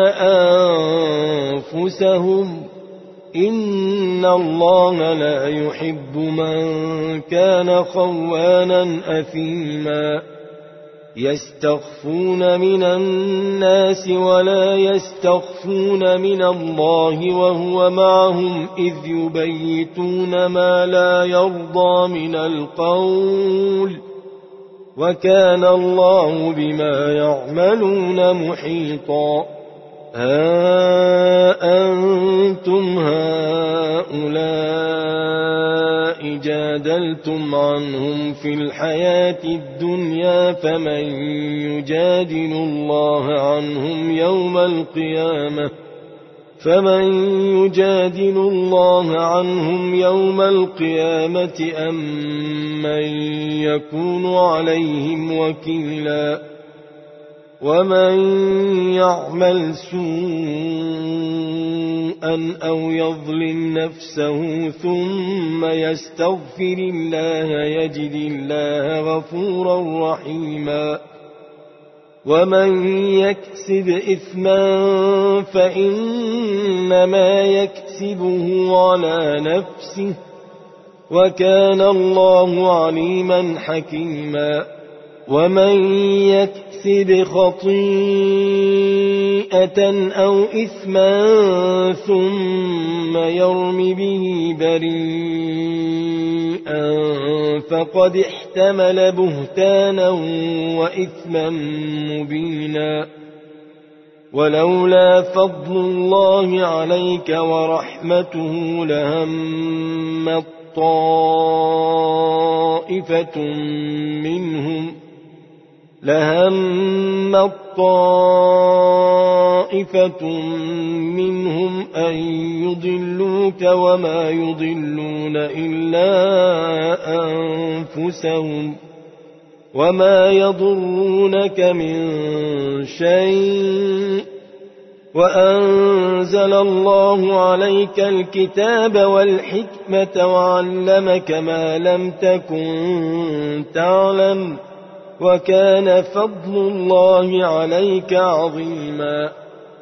أنفسهم إن الله لا يحب من كان خوانا أثيما. يستخفون من الناس ولا يستخفون من الله وهو معهم إذ يبيتون ما لا يرضى من القول وكان الله بما يعملون محيطا. ها أنتم هؤلاء جادلتم عنهم في الحياة الدنيا فمن يجادل الله عنهم يوم القيامة فمن يجادل الله عنهم يوم القيامة أم من يكون عليهم وكيلا. ومن يعمل سوءا أو يظلم نفسه ثم يستغفر الله يجد الله غفورا رحيما. ومن يكسب إثما فإنما يكسبه على نفسه وكان الله عليما حكيما. ومن يكسب خطيئة أو إثما ثم يرم به بريئا فقد احتمل بهتانا وإثما مبينا. ولولا فضل الله عليك ورحمته لهم طائفة منهم لهم طائفة منهم أن يضلوك وما يضلون إلا أنفسهم وما يضرونك من شيء. وأنزل الله عليك الكتاب والحكمة وعلمك ما لم تكن تعلم وكان فضل الله عليك عظيما.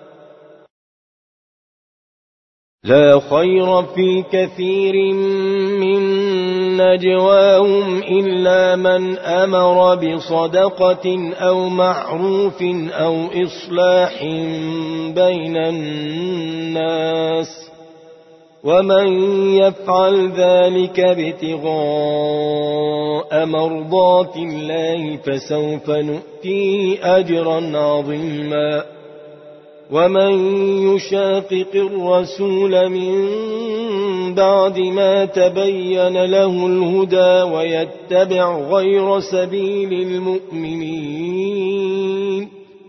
لا خير في كثير من نجواهم إلا من أمر بصدقة أو معروف أو إصلاح بين الناس ومن يفعل ذلك ابتغاء مرضات الله فسوف نؤتيه أجرا عظيما. ومن يشاقق الرسول من بعد ما تبين له الهدى ويتبع غير سبيل المؤمنين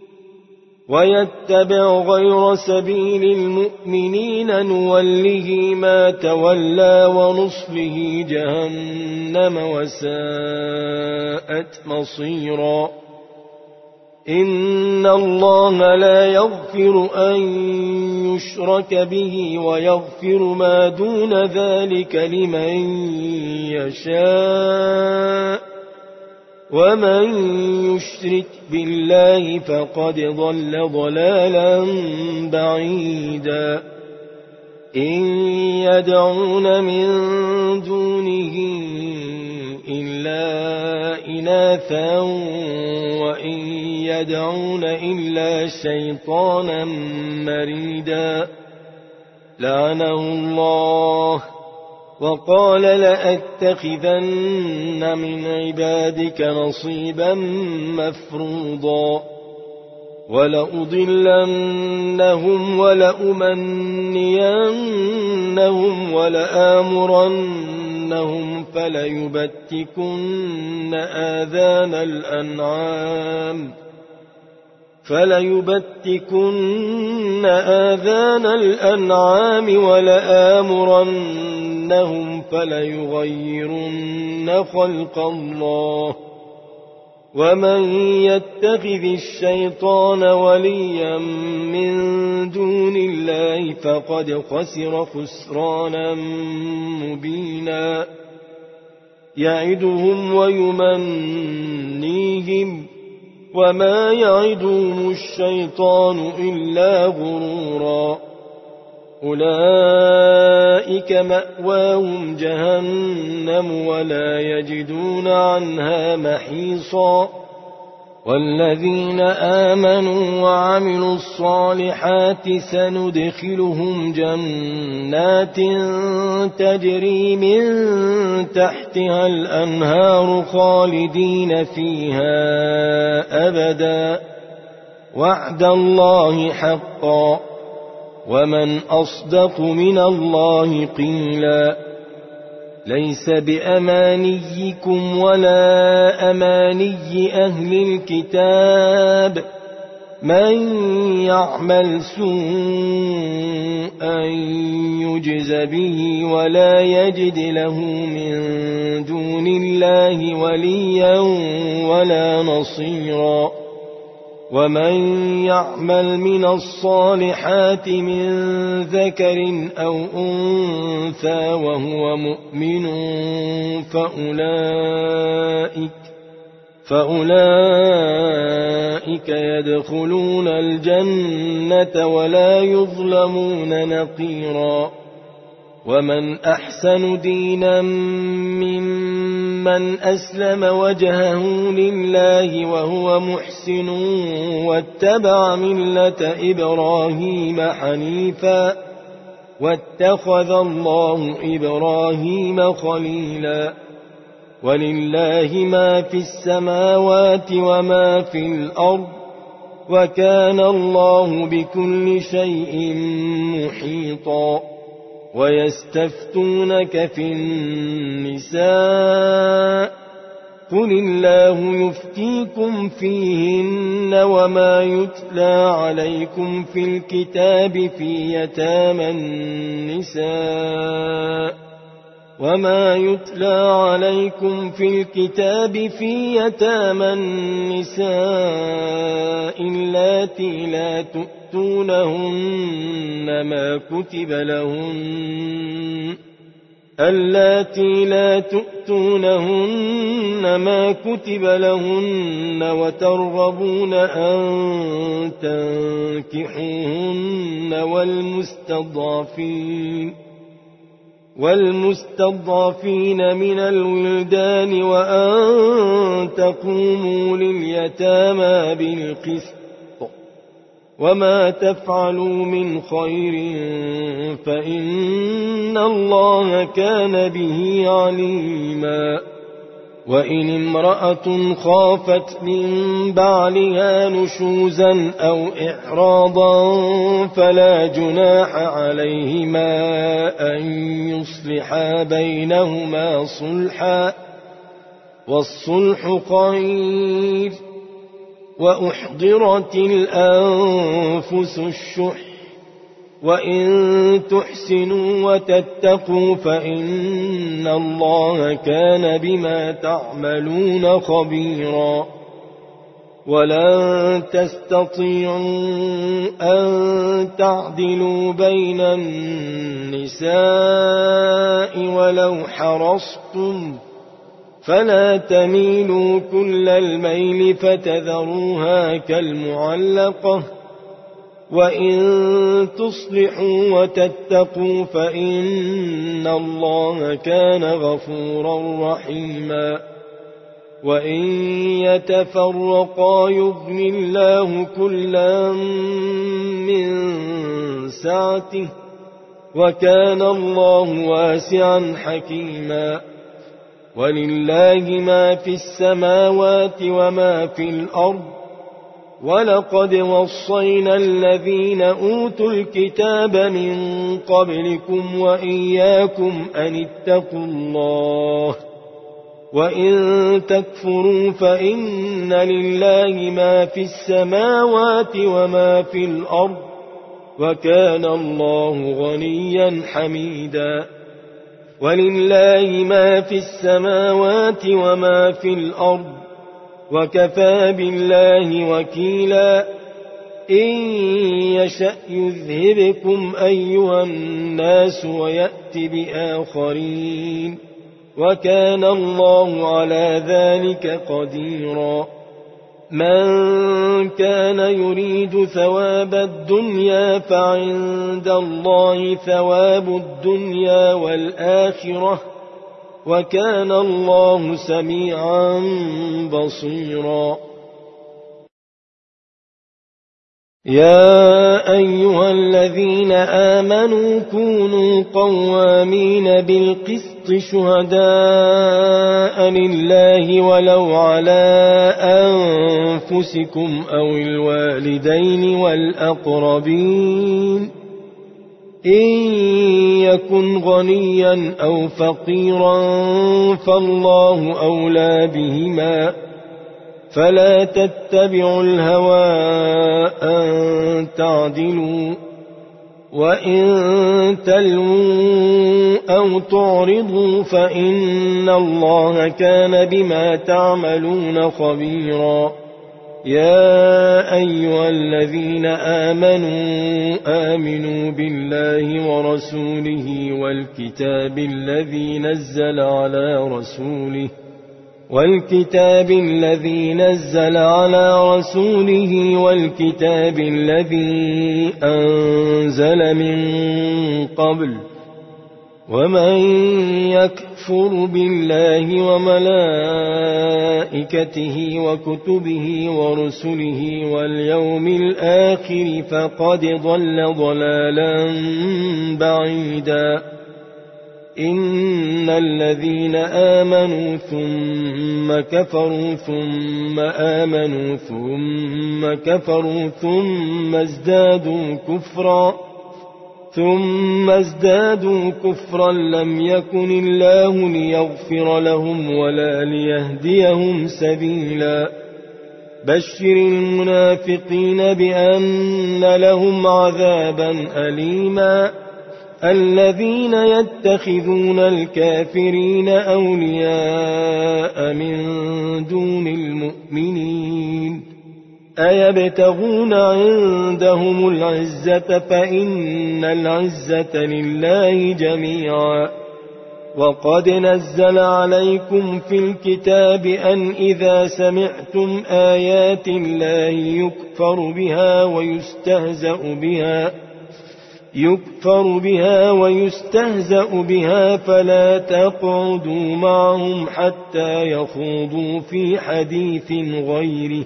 ويتبع غير سبيل المؤمنين نوله ما تولى ونصله جهنم وساءت مصيرا. إن الله لا يغفر أن يشرك به ويغفر ما دون ذلك لمن يشاء ومن يشرك بالله فقد ضل ضلالا بعيدا. إن يدعون من دونه إلا إناثا وإن يدعون إلا شيطانا مريدا لعنه الله وقال لأتخذن من عبادك نصيبا مفروضا ولأضلنهم ولأمنينهم ولآمرنهم فليبتكن آذان الأنعام فليبتكن آذان الأنعام ولآمرنهم فليغيرن خلق الله. ومن يتخذ الشيطان وليا من دون الله فقد خسر خسرانا مبينا. يعدهم ويمنيهم وما يعدهم الشيطان إلا غرورا. أولئك مأواهم جهنم ولا يجدون عنها محيصا. والذين آمنوا وعملوا الصالحات سندخلهم جنات تجري من تحتها الأنهار خالدين فيها أبدا وعد الله حقا ومن أصدق من الله قيلا. ليس بأمانيكم ولا أماني أهل الكتاب من يعمل سوءا يجز به ولا يجد له من دون الله وليا ولا نصيرا. ومن يعمل من الصالحات من ذكر أو أنثى وهو مؤمن فأولئك, فأولئك يدخلون الجنة ولا يظلمون نقيرا. ومن أحسن دينا ممن أسلم وجهه لله وهو محسن واتبع ملة إبراهيم حنيفا واتخذ الله إبراهيم خليلا ولله ما في السماوات وما في الأرض وكان الله بكل شيء محيطا ويستفتونك في النساء قل الله يفتيكم فيهن وما يتلى عليكم في الكتاب في يتامى النساء وما يتلى عليكم في الكتاب في يتامى النساء اللاتي لا تؤتونهن ما كتب لهن اللاتي لا تؤتونهن ما كتب لهن وترغبون أن تنكحوهن والمستضعفين والمستضعفين من الولدان وأن تقوموا لليتامى بالقسط وما تفعلوا من خير فإن الله كان به عليما وإن امرأة خافت من بعلها نشوزا أو إعراضا فلا جناح عليهما أن يصلحا بينهما صلحا والصلح خير وأحضرت الأنفس الشح وإن تحسنوا وتتقوا فإن الله كان بما تعملون خبيرا ولن تستطيعوا أن تعدلوا بين النساء ولو حرصتم فلا تميلوا كل الميل فتذروها كالمعلقة وإن تصلحوا وتتقوا فإن الله كان غفورا رحيما وإن يتفرقا يغن الله كلا من سعته وكان الله واسعا حكيما ولله ما في السماوات وما في الأرض ولقد وصينا الذين أوتوا الكتاب من قبلكم وإياكم أن اتقوا الله وإن تكفروا فإن لله ما في السماوات وما في الأرض وكان الله غنيا حميدا ولله ما في السماوات وما في الأرض وكفى بالله وكيلا إن يشأ يذهبكم أيها الناس ويأت بآخرين وكان الله على ذلك قديرا من كان يريد ثواب الدنيا فعند الله ثواب الدنيا والآخرة وكان الله سميعا بصيرا يا أيها الذين آمنوا كونوا قوامين بالقسط شهداء لله ولو على أنفسكم أو الوالدين والأقربين إن يكن غنيا أو فقيرا فالله أولى بهما فلا تتبعوا الهوى أن تعدلوا وإن تلووا أو تعرضوا فإن الله كان بما تعملون خبيرا يا أيها الذين آمنوا آمنوا بالله ورسوله والكتاب الذي نزل على رسوله والكتاب الذي نزل على رسوله والكتاب الذي أنزل من قبل ومن يكفر بالله وملائكته وكتبه ورسله واليوم الآخر فقد ضل ضلالا بعيدا إن الذين آمنوا ثم كفروا ثم آمنوا ثم كفروا ثم ازدادوا كفرا ثم ازدادوا كفرا لم يكن الله ليغفر لهم ولا ليهديهم سبيلا بشر المنافقين بأن لهم عذابا أليما الذين يتخذون الكافرين أولياء من دون المؤمنين أيبتغون عندهم العزة فإن العزة لله جميعا وقد نزل عليكم في الكتاب أن إذا سمعتم آيات الله يكفر بها ويستهزأ بها يكفر بها ويستهزأ بها فلا تقعدوا معهم حتى يخوضوا في حديث غيره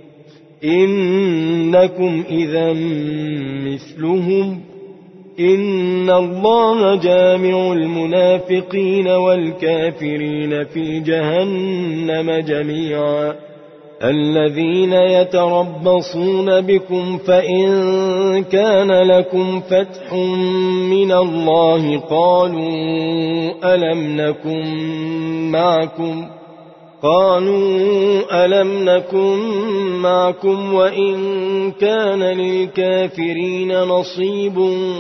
إنكم إذا مثلهم إن الله جامع المنافقين والكافرين في جهنم جميعا الذين يتربصون بكم فإن كان لكم فتح من الله قالوا ألم نكن معكم قالوا ألم نكن معكم وإن كان للكافرين نصيب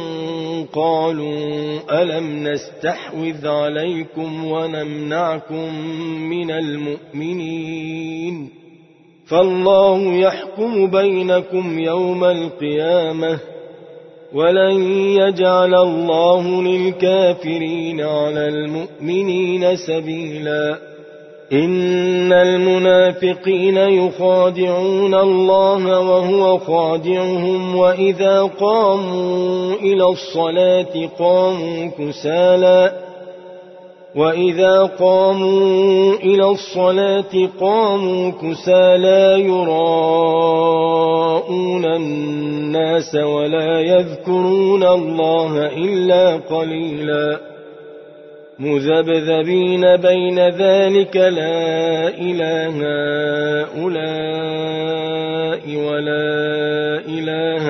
قالوا ألم نستحوذ عليكم ونمنعكم من المؤمنين فالله يحكم بينكم يوم القيامة ولن يجعل الله للكافرين على المؤمنين سبيلا إن المنافقين يخادعون الله وهو خادعهم وإذا قاموا إلى الصلاة قاموا كسالى وإذا قاموا إلى الصلاة قاموا كسالى يراءون الناس ولا يذكرون الله إلا قليلا مذبذبين بين ذلك لا إله هؤلاء ولا إله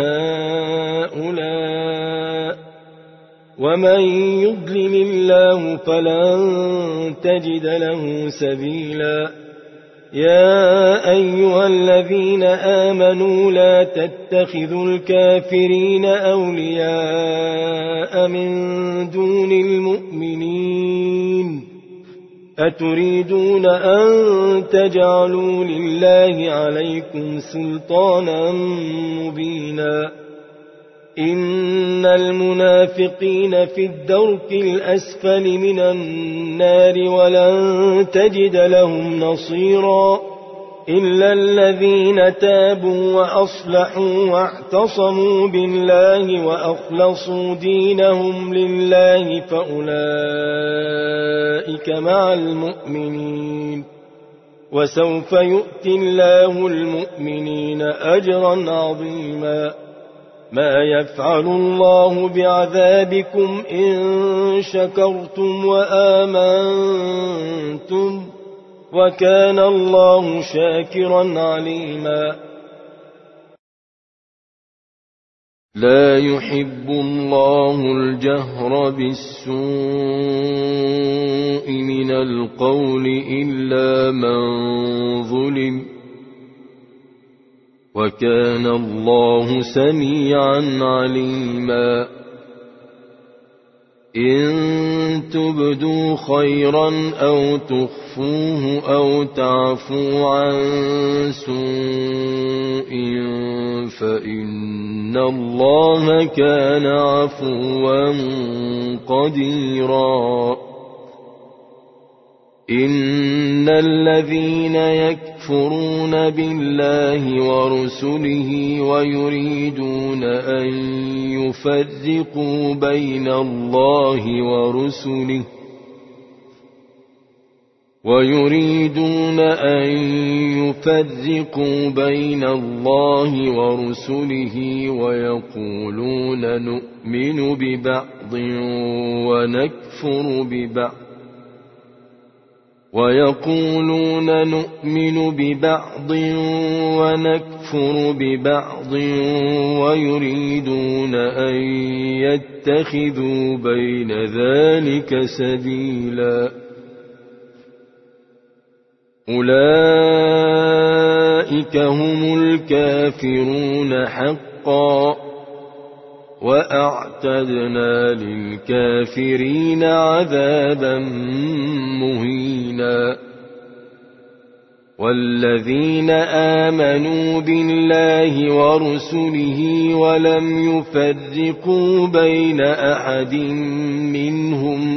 هؤلاء ومن يضلل الله فلن تجد له سبيلا يا أيها الذين آمنوا لا تتخذوا الكافرين أولياء من دون المؤمنين أتريدون أن تجعلوا لله عليكم سلطانا مبينا إن المنافقين في الدرك الأسفل من النار ولن تجد لهم نصيرا إلا الذين تابوا وأصلحوا واعتصموا بالله وأخلصوا دينهم لله فأولئك مع المؤمنين وسوف يؤتي الله المؤمنين أجرا عظيما ما يفعل الله بعذابكم إن شكرتم وآمنتم وكان الله شاكرا عليما لا يحب الله الجهر بالسوء من القول إلا من ظلم وكان الله سميعا عليما إن تبدوا خيرا أو تخفوه أو تعفوا عن سوء فإن الله كان عفوا قديرا إن الذين يكفرون يكفرون بالله ورسله ويريدون أن يفرقوا بين الله ورسله ويريدون أن يفرقوا بين الله ورسله ويقولون نؤمن ببعض ونكفر ببعض ويقولون نؤمن ببعض ونكفر ببعض ويريدون أن يتخذوا بين ذلك سبيلا أولئك هم الكافرون حقا وأعتدنا للكافرين عذابا مهينا والذين آمنوا بالله ورسله ولم يفرقوا بين أحد منهم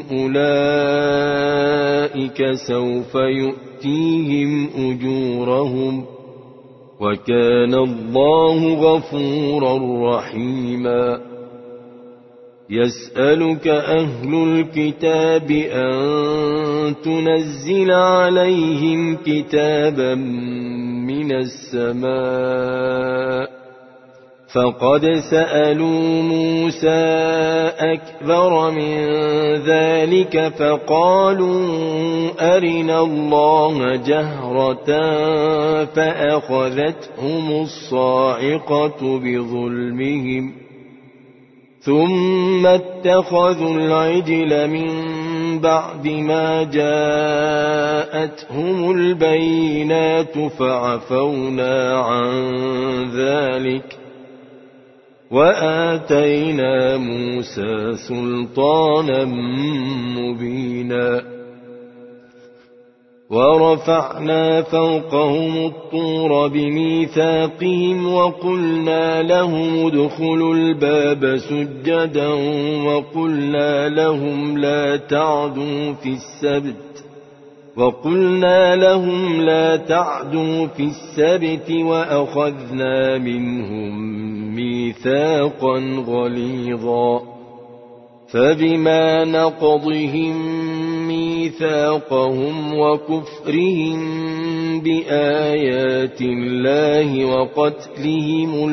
أولئك سوف يؤتيهم أجورهم وكان الله غفورا رحيما يسألك أهل الكتاب أن تنزل عليهم كتابا من السماء فقد سألوا موسى أكبر من ذلك فقالوا أرنا الله جهرة فأخذتهم الصاعقة بظلمهم ثم اتخذوا العجل من بعد ما جاءتهم البينات فعفونا عن ذلك وآتينا موسى سلطانا مبينا ورفعنا فوقهم الطور بميثاقهم وقلنا لهم ادخلوا الباب سجدا وقلنا لهم لا تعدوا في السبت وقلنا لهم لا تعدوا في السبت وأخذنا منهم ميثاقا غليظا فبما نقضهم ميثاقهم وكفرهم بآيات الله وقتلهم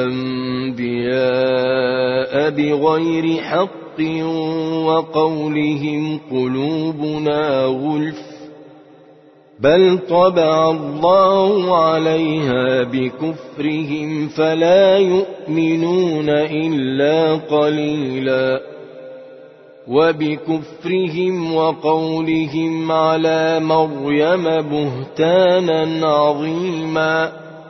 الأنبياء بغير حق وقولهم قلوبنا غلف بل طبع الله عليها بكفرهم فلا يؤمنون إلا قليلا وبكفرهم وقولهم على مريم بهتانا عظيما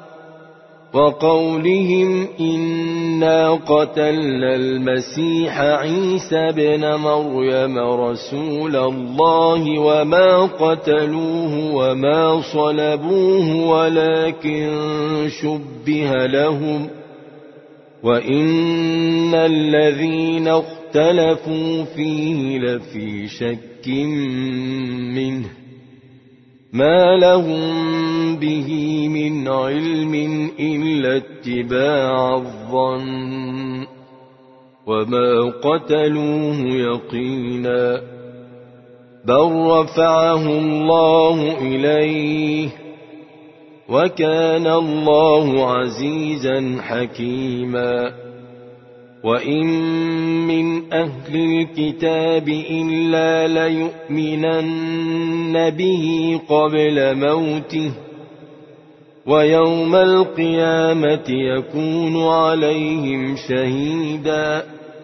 وقولهم إنا قتلنا المسيح عيسى بن مريم رسول الله وما قتلوه وما صلبوه ولكن شبه لهم وإن الذين اختلفوا فيه لفي شك منه ما لهم به من علم إلا اتباع الظن وما قتلوه يقينا بل رفعه الله إليه وكان الله عزيزا حكيما وإن من أهل الكتاب إلا ليؤمنن به قبل موته ويوم القيامة يكون عليهم شهيدا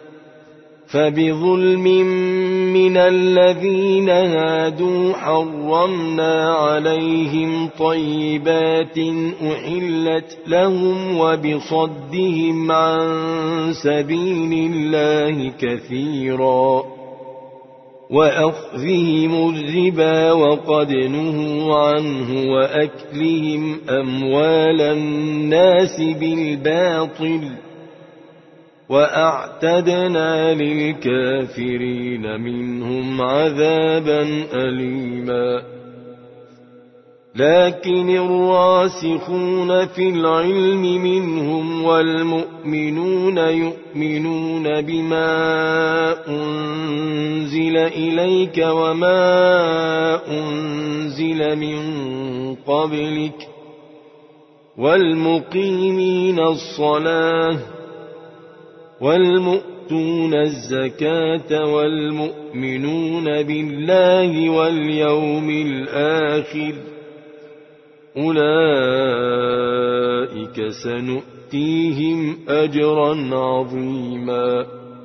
فبظلم من الذين هادوا حرمنا عليهم طيبات أحلت لهم وبصدهم عن سبيل الله كثيرا وأخذهم الربا وقد نهوا عنه وأكلهم أموال الناس بالباطل وأعتدنا للكافرين منهم عذابا أليما لكن الراسخون في العلم منهم والمؤمنون يؤمنون بما أنزل إليك وما أنزل من قبلك والمقيمين الصلاة والمؤتون الزكاة والمؤمنون بالله واليوم الآخر أولئك سنؤتيهم أجرا عظيما.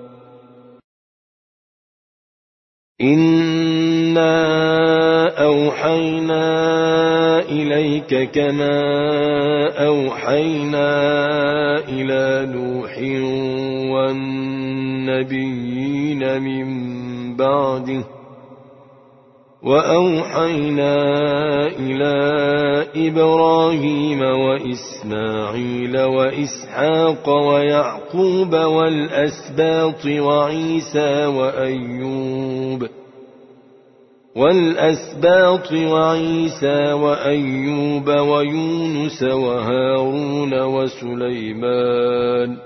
إنا أوحينا إليك كما أوحينا إلى نوح والنبيين من بعده وأوحينا إلى إبراهيم وإسماعيل وإسحاق ويعقوب والأسباط وعيسى وأيوب والأسباط وعيسى وأيوب ويونس وهارون وسليمان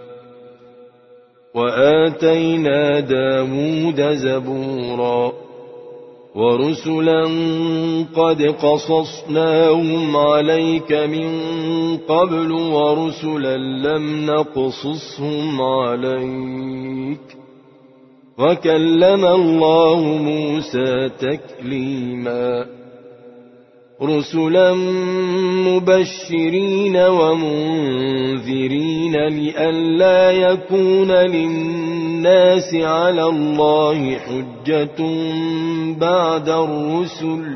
وآتينا داود زبورا ورسلا قد قصصناهم عليك من قبل ورسلا لم نقصصهم عليك وكلم الله موسى تكليما رسلا مبشرين ومنذرين لئلا يكون للناس على الله حجة بعد الرسل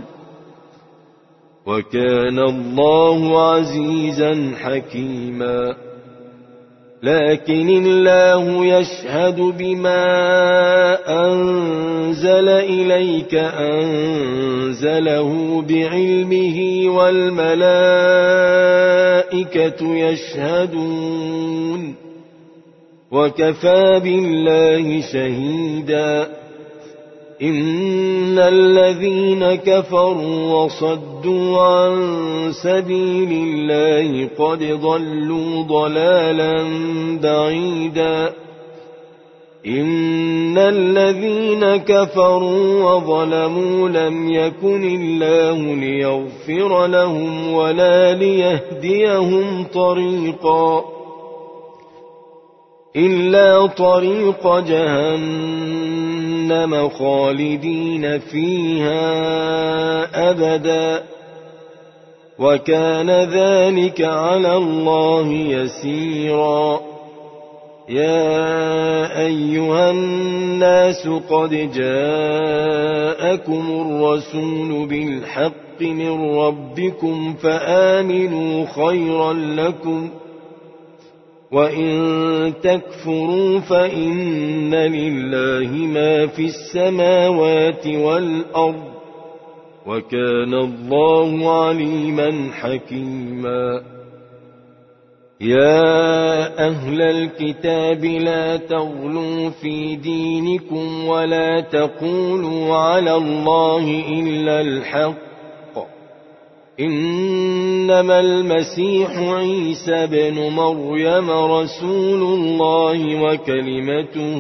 وكان الله عزيزا حكيما. لكن الله يشهد بما أنزل إليك أنزله بعلمه والملائكة يشهدون وكفى بالله شهيدا. إن الذين كفروا وصدوا عن سبيل الله قد ضلوا ضلالا بعيدا. إن الذين كفروا وظلموا لم يكن الله ليغفر لهم ولا ليهديهم طريقا إلا طريق جهنم خالدين فيها أبدا وكان ذلك على الله يسيرا. يا أيها الناس قد جاءكم الرسول بالحق من ربكم فآمنوا خيرا لكم وإن تكفروا فإن لله ما في السماوات والأرض وكان الله عليما حكيما. يا أهل الكتاب لا تغلوا في دينكم ولا تقولوا على الله إلا الحق إنما المسيح عيسى بن مريم رسول الله وكلمته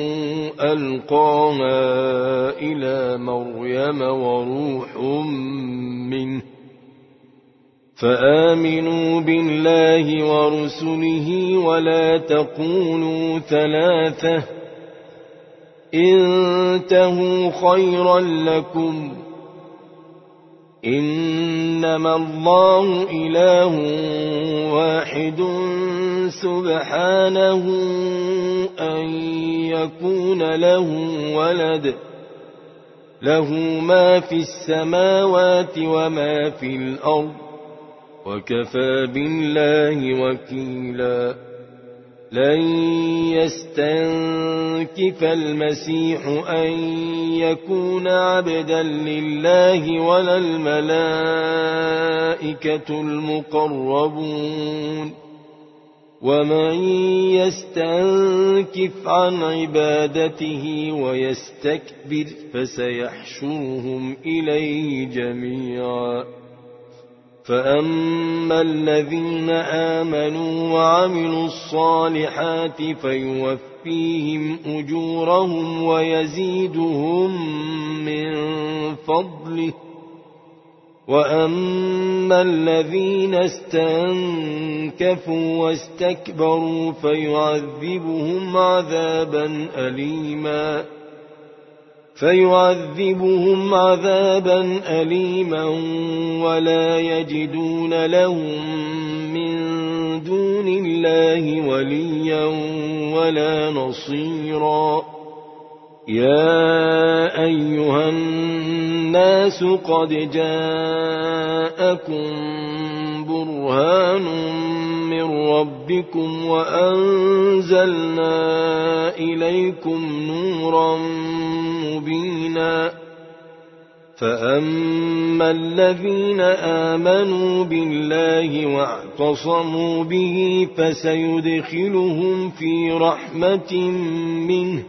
ألقاها إلى مريم وروح منه فآمنوا بالله ورسله ولا تقولوا ثلاثة انتهوا خيرا لكم إنما الله إله واحد سبحانه أن يكون له ولد له ما في السماوات وما في الأرض وكفى بالله وكيلا. لن يستنكف المسيح أن يكون عبدا لله ولا الملائكة المقربون ومن يستنكف عن عبادته ويستكبر فسيحشرهم إليه جميعا فأما الذين آمنوا وعملوا الصالحات فيوفيهم أجورهم ويزيدهم من فضله، وأما الذين استنكفوا واستكبروا فيعذبهم عذابا أليما فيعذبهم عذابا أليما ولا يجدون لهم من دون الله وليا ولا نصيرا. يا أيها الناس قد جاءكم برهان من ربكم وأنزلنا إليكم نورا مبينا. فأما الذين آمنوا بالله واعتصموا به فسيدخلهم في رحمة منه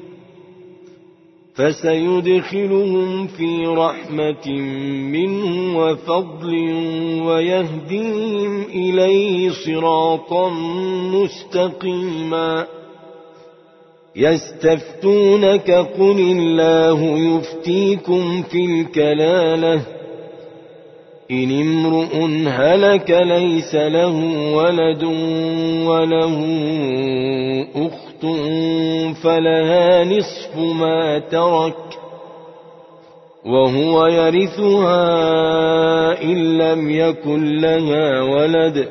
فسيدخلهم في رحمة منه وفضل ويهديهم إليه صراطا مستقيما. يستفتونك قل الله يفتيكم في الكلالة إن امرؤ هلك ليس له ولد وله أخت فلها نصف ما ترك وهو يرثها إن لم يكن لها ولد،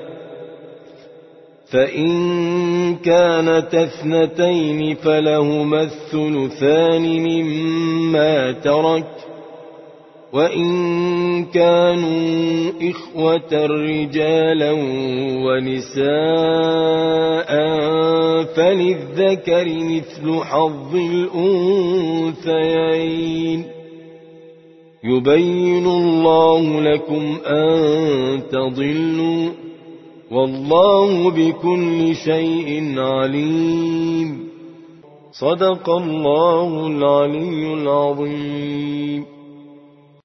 فإن كانت اثنتين فلهما الثلثان مما ترك، وإن كانوا إخوة رجالا ونساء فللذكر مثل حظ الأنثيين. يبين الله لكم أن تضلوا والله بكل شيء عليم. صدق الله العلي العظيم.